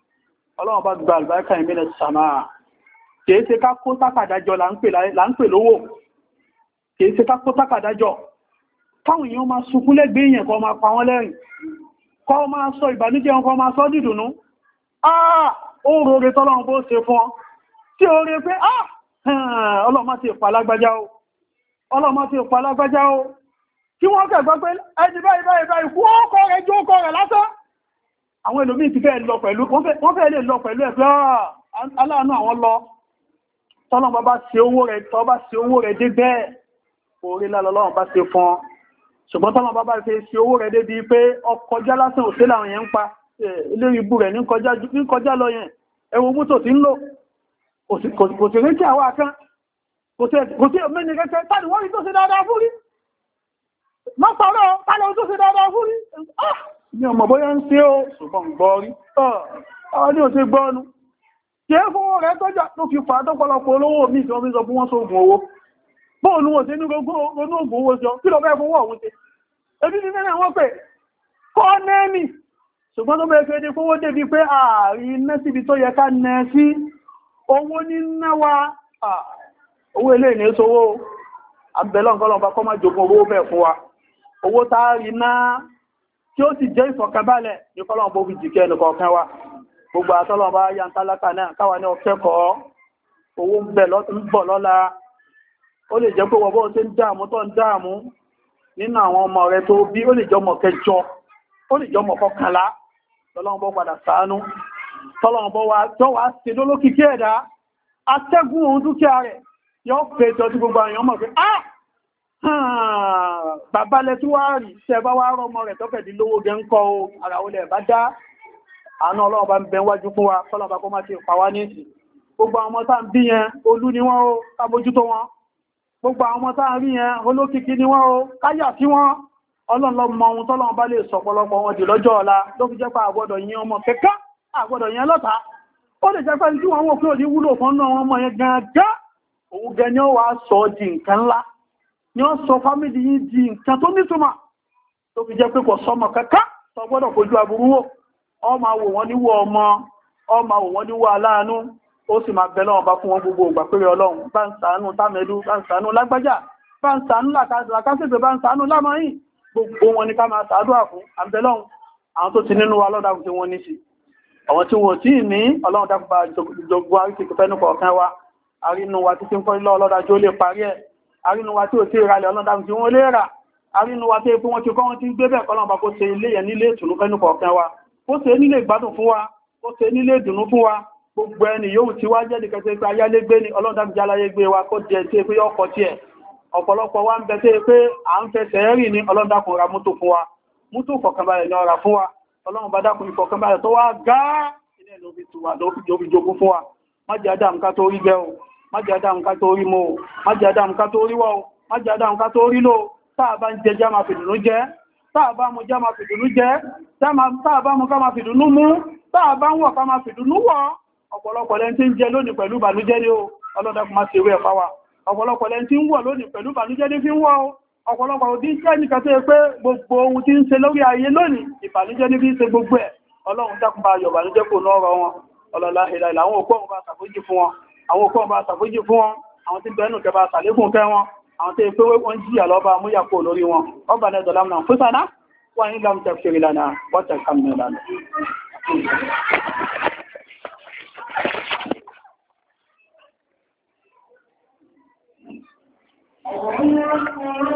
ọlọ́run bá gba àlùbáríkà ìmìnà sàmà kìí ṣe ká kó tákàdájọ́ là ń pè lówó kìí ṣe ká kó tákàdájọ́ káwọn èèyàn máa sunkún lẹ́gbẹ̀ẹ́ èèyàn kó máa pa wọ́n lẹ́rìn kó máa sọ ìbànújẹ́ wọn kó máa sọ dídùnú ah ó rore tọ́lọ́run bó ṣe fún ọ tí ó rí pé ah ọlọ́mọ ti pa lágbájá o ọlọ́mọ ti pa lágbájá o kí wọ́n kẹ̀gbọ́ pé ẹni báyìí báyìí báyìí kú ọkọ̀ rẹ̀ jó ọkọ̀ rẹ̀ lásán àwọn ẹlòmíì ti fẹ́ lọ pẹ̀lú wọ́n fẹ́ lè lọ pẹ̀lú ẹ̀fẹ́ aláàánú àwọn lọ tọ́lọ́run bá ṣe owó rẹ̀ tọ́ bá ṣe owó rẹ̀ dé bẹ́ẹ̀ orí lálọ́lọ́run bá ṣe fún ṣùgbọ́n tọ́lọ́run bá bá ṣe owó rẹ̀ dé bíi pé ọkọjá lásán òṣèlú àwọn yẹn ń pa ilé ibú rẹ̀ ní kọjá lọ yẹn ẹwọ mú tó ti ń lò kò sí rí tí àwọn akán kò sí mẹ́ni kẹ́kẹ́ tàbí wọ́n rí tó ṣe dáadáa fún rí mọ́pàá tàbí tó ṣe dáadáa fún rí ní ọmọ bóyá ń ṣe ó ṣùgbọ́n gbọ́ rí ọ́ ní ò ṣe gbọ́nu kí é fún rẹ̀ tọ́jà tó fi fà tọ́pọ̀lọpọ̀ olówó mi tí wọ́n fi sọ fún wọ́n sóògùn owó bóòlù wọ́n ṣe ní gbogbo oògùn owó jọ kí lọ fẹ́ fún wọ́n ṣe ebi ní mẹ́rin wọ́n pè kọ́ nẹ́ẹ̀mì ṣùgbọ́n tó bẹ́ẹ̀ fẹ́ dé fówó débi pé ààrí iná síbi tó yẹ ká nẹ sí owó ní náwà owó ilé ìní sówó àbẹ̀lọ́nkọ́lọ́mbà kọ́ má jogún owó bẹ́ẹ̀ fún wa owó táàrí náà tí ó sì jẹ́ ìfọ̀kànbalẹ̀ ní kọ́lọ́mbà fi jìkẹ́ ẹnìkọ̀ọ̀kan wa gbogbo àtọ́lọ́mbà yà ń tálákà náà káwa ní ọkẹ́kọ̀ọ́ owó ń bọ̀ lọ́la ó lè jẹ́ pé wọ́n bó ṣe ń dáàmú tó ń dáàmú nínú àwọn ọmọ rẹ̀ tó bí ó lè jẹ́ ọmọ kẹjọ ó lè jẹ́ ọmọ kọkànlá tọ́lọ́run bọ́ padà ṣàánú tọ́lọ́run bọ́ wá tọ́ wá ṣe lólókìkí ẹ̀dá atẹ́gùn ohun dúkìá rẹ̀ yóò pé tọ́ tí gbogbo àyàn mọ̀ pé ah bàbálẹ̀ tí wá rí tẹ́ bá wá rọmọ rẹ̀ tọ́kẹ̀dí lówó gẹ́ ń kọ́ o ara olè bá dá àánú ọlọ́run bá ń bẹ wájú fún wa tọ́lọ́run bá kọ́ má ti pa wá ní ìsìn gbogbo àwọn ọmọ tá ń bí yẹn olú ni wọ́n ó kábójútó wọn gbogbo àwọn ọmọ tá ń rí yẹn olókìkí ni wọ́n ó káyà sí wọn ọlọ́lọ́ mọ ohun tọ́lọ́run bá lè sọ̀pọ̀lọpọ̀ wọn dì lọ́jọ́ ọ̀la ló fi jẹ́ pé àgbọ́dọ̀ yìn ọmọ kẹ́kẹ́ àgbọ́dọ̀ yìn lọ́ta ó lè jẹ́ pé tí wọ́n wò pé òní wúlò fún náà wọn mọ̀ yẹn gangan òun gẹ ni ó wà sọ di nǹkan ńlá ni ó sọ fámìlì yìí di nǹkan tó nítumọ̀ tó fi jẹ́ pé kò sọmọ kẹ́kẹ́ tó gbọ́dọ̀ kojú aburú wò ọ máa wò wọ́n níwọ̀ ọmọ ọ máa wò wọ́n níwọ̀ aláàánú ó sì máa bẹ lọ́wọ́ bá fún wọn gbogbo ìgbà péré ọlọ́run bá ń ṣàánú támẹ́dú bá ń ṣàánú lágbájá bá ń ṣàánú làkásẹ̀fẹ̀ bá ń ṣàánú lámọ́yìn gbogbo wọn ni ká máa ṣàdúrà fún àbẹ̀lọ́hun àwọn tó ti nínú wa lọ́dàkùn tí wọ́n ní sí àwọn tí wọ́n tí ní ọlọ́run dákùnbà jọgbọ́ àríkì fẹ́nukọ̀ ọ̀kan wa arínú wa tí tí ń kọ́ ilọ́ ọlọ́dájú ó lè parí ẹ̀ arínú wa tí ò tí ìralẹ̀ ọlọ́dákùn tí wọ́n lè rà arínú wa tí wọ́n ti kọ́ wọ́n ti gbé bẹ́ẹ̀ kọ́lọ́run bá kó ṣe ilé yẹn nílé ìtùnú fẹ́nukọ̀ ọ̀kan wa kó ṣe nílé ìgbádùn fún wa kó ṣe nílé ìdùnnú fún wa gbogbo ẹni yóò tí wá jẹ́ nìkẹsẹ̀ pé ayálégbé ni ọlọ́dákùn jáláyé gbé wa kó jẹ tí pé ọkọ̀ tí ẹ̀ ọ̀pọ̀lọpọ̀ wa ń bẹ tí pé à ń fẹsẹ̀ rìn ní ọlọ́dákùn ra mútò fún wa mútò fọ̀kànbalẹ̀ ní ọ̀rà fún wa ọlọ́run bá dákùn ìfọ̀kànbalẹ̀ tó wá gáà ilẹ̀ ló fi tùwà ló fi jogún fún wa má jẹ́ àdáhùn ká tó rí gẹ́ o má jẹ́ àdáhùn ká tó rí mọ́ o má jẹ́ àdáhùn ká tó rí wọ́ o má jẹ́ àdáhùn ká tó rí lò táà bá ń jẹ já máa fìdùnú jẹ táà bá mu já máa fìdùnú jẹ táà bá mu ká máa fìdùnú mú táà bá ń wọ̀ ká máa fìdùnú wọ̀ ọ̀pọ̀lọpọ̀ lẹ́ni tí ń jẹ lónìí pẹ̀lú ìbànújẹ́ ni ó ọlọ́dàkùn má ṣe wé ẹ̀fà wa ọ̀pọ̀lọpọ̀ lẹ́ni tí ń wọ̀ lónìí pẹ̀lú ìbànújẹ́ ní fi ń wọ́ ọ̀pọ̀lọpọ̀ òdí jẹ́ nìkan tó yẹ pé gbogbo ohun tí ń ṣe lórí ayé lónìí ìbànújẹ́ ní fi ń ṣe gbogbo ẹ̀ ọlọ́run dákun bá yọ ìbànújẹ́ kò náà rọ wọn ọlọ́lá ìlàìlà àwọn òkú ọ̀run bá ṣàfójì fún wọn àwọn òkú ọ̀run bá ṣàfójì fún wọn àwọn tí bẹ̀ẹ́nù kẹba ṣàlékún kẹ wọn àwọn tí pé wọ́n jíyà lọ́ba múyàkó lórí wọn ọba nẹ́dọ̀lá náà fún sáná wà ní lam tafsir lana wa tarhamna lana Thank you.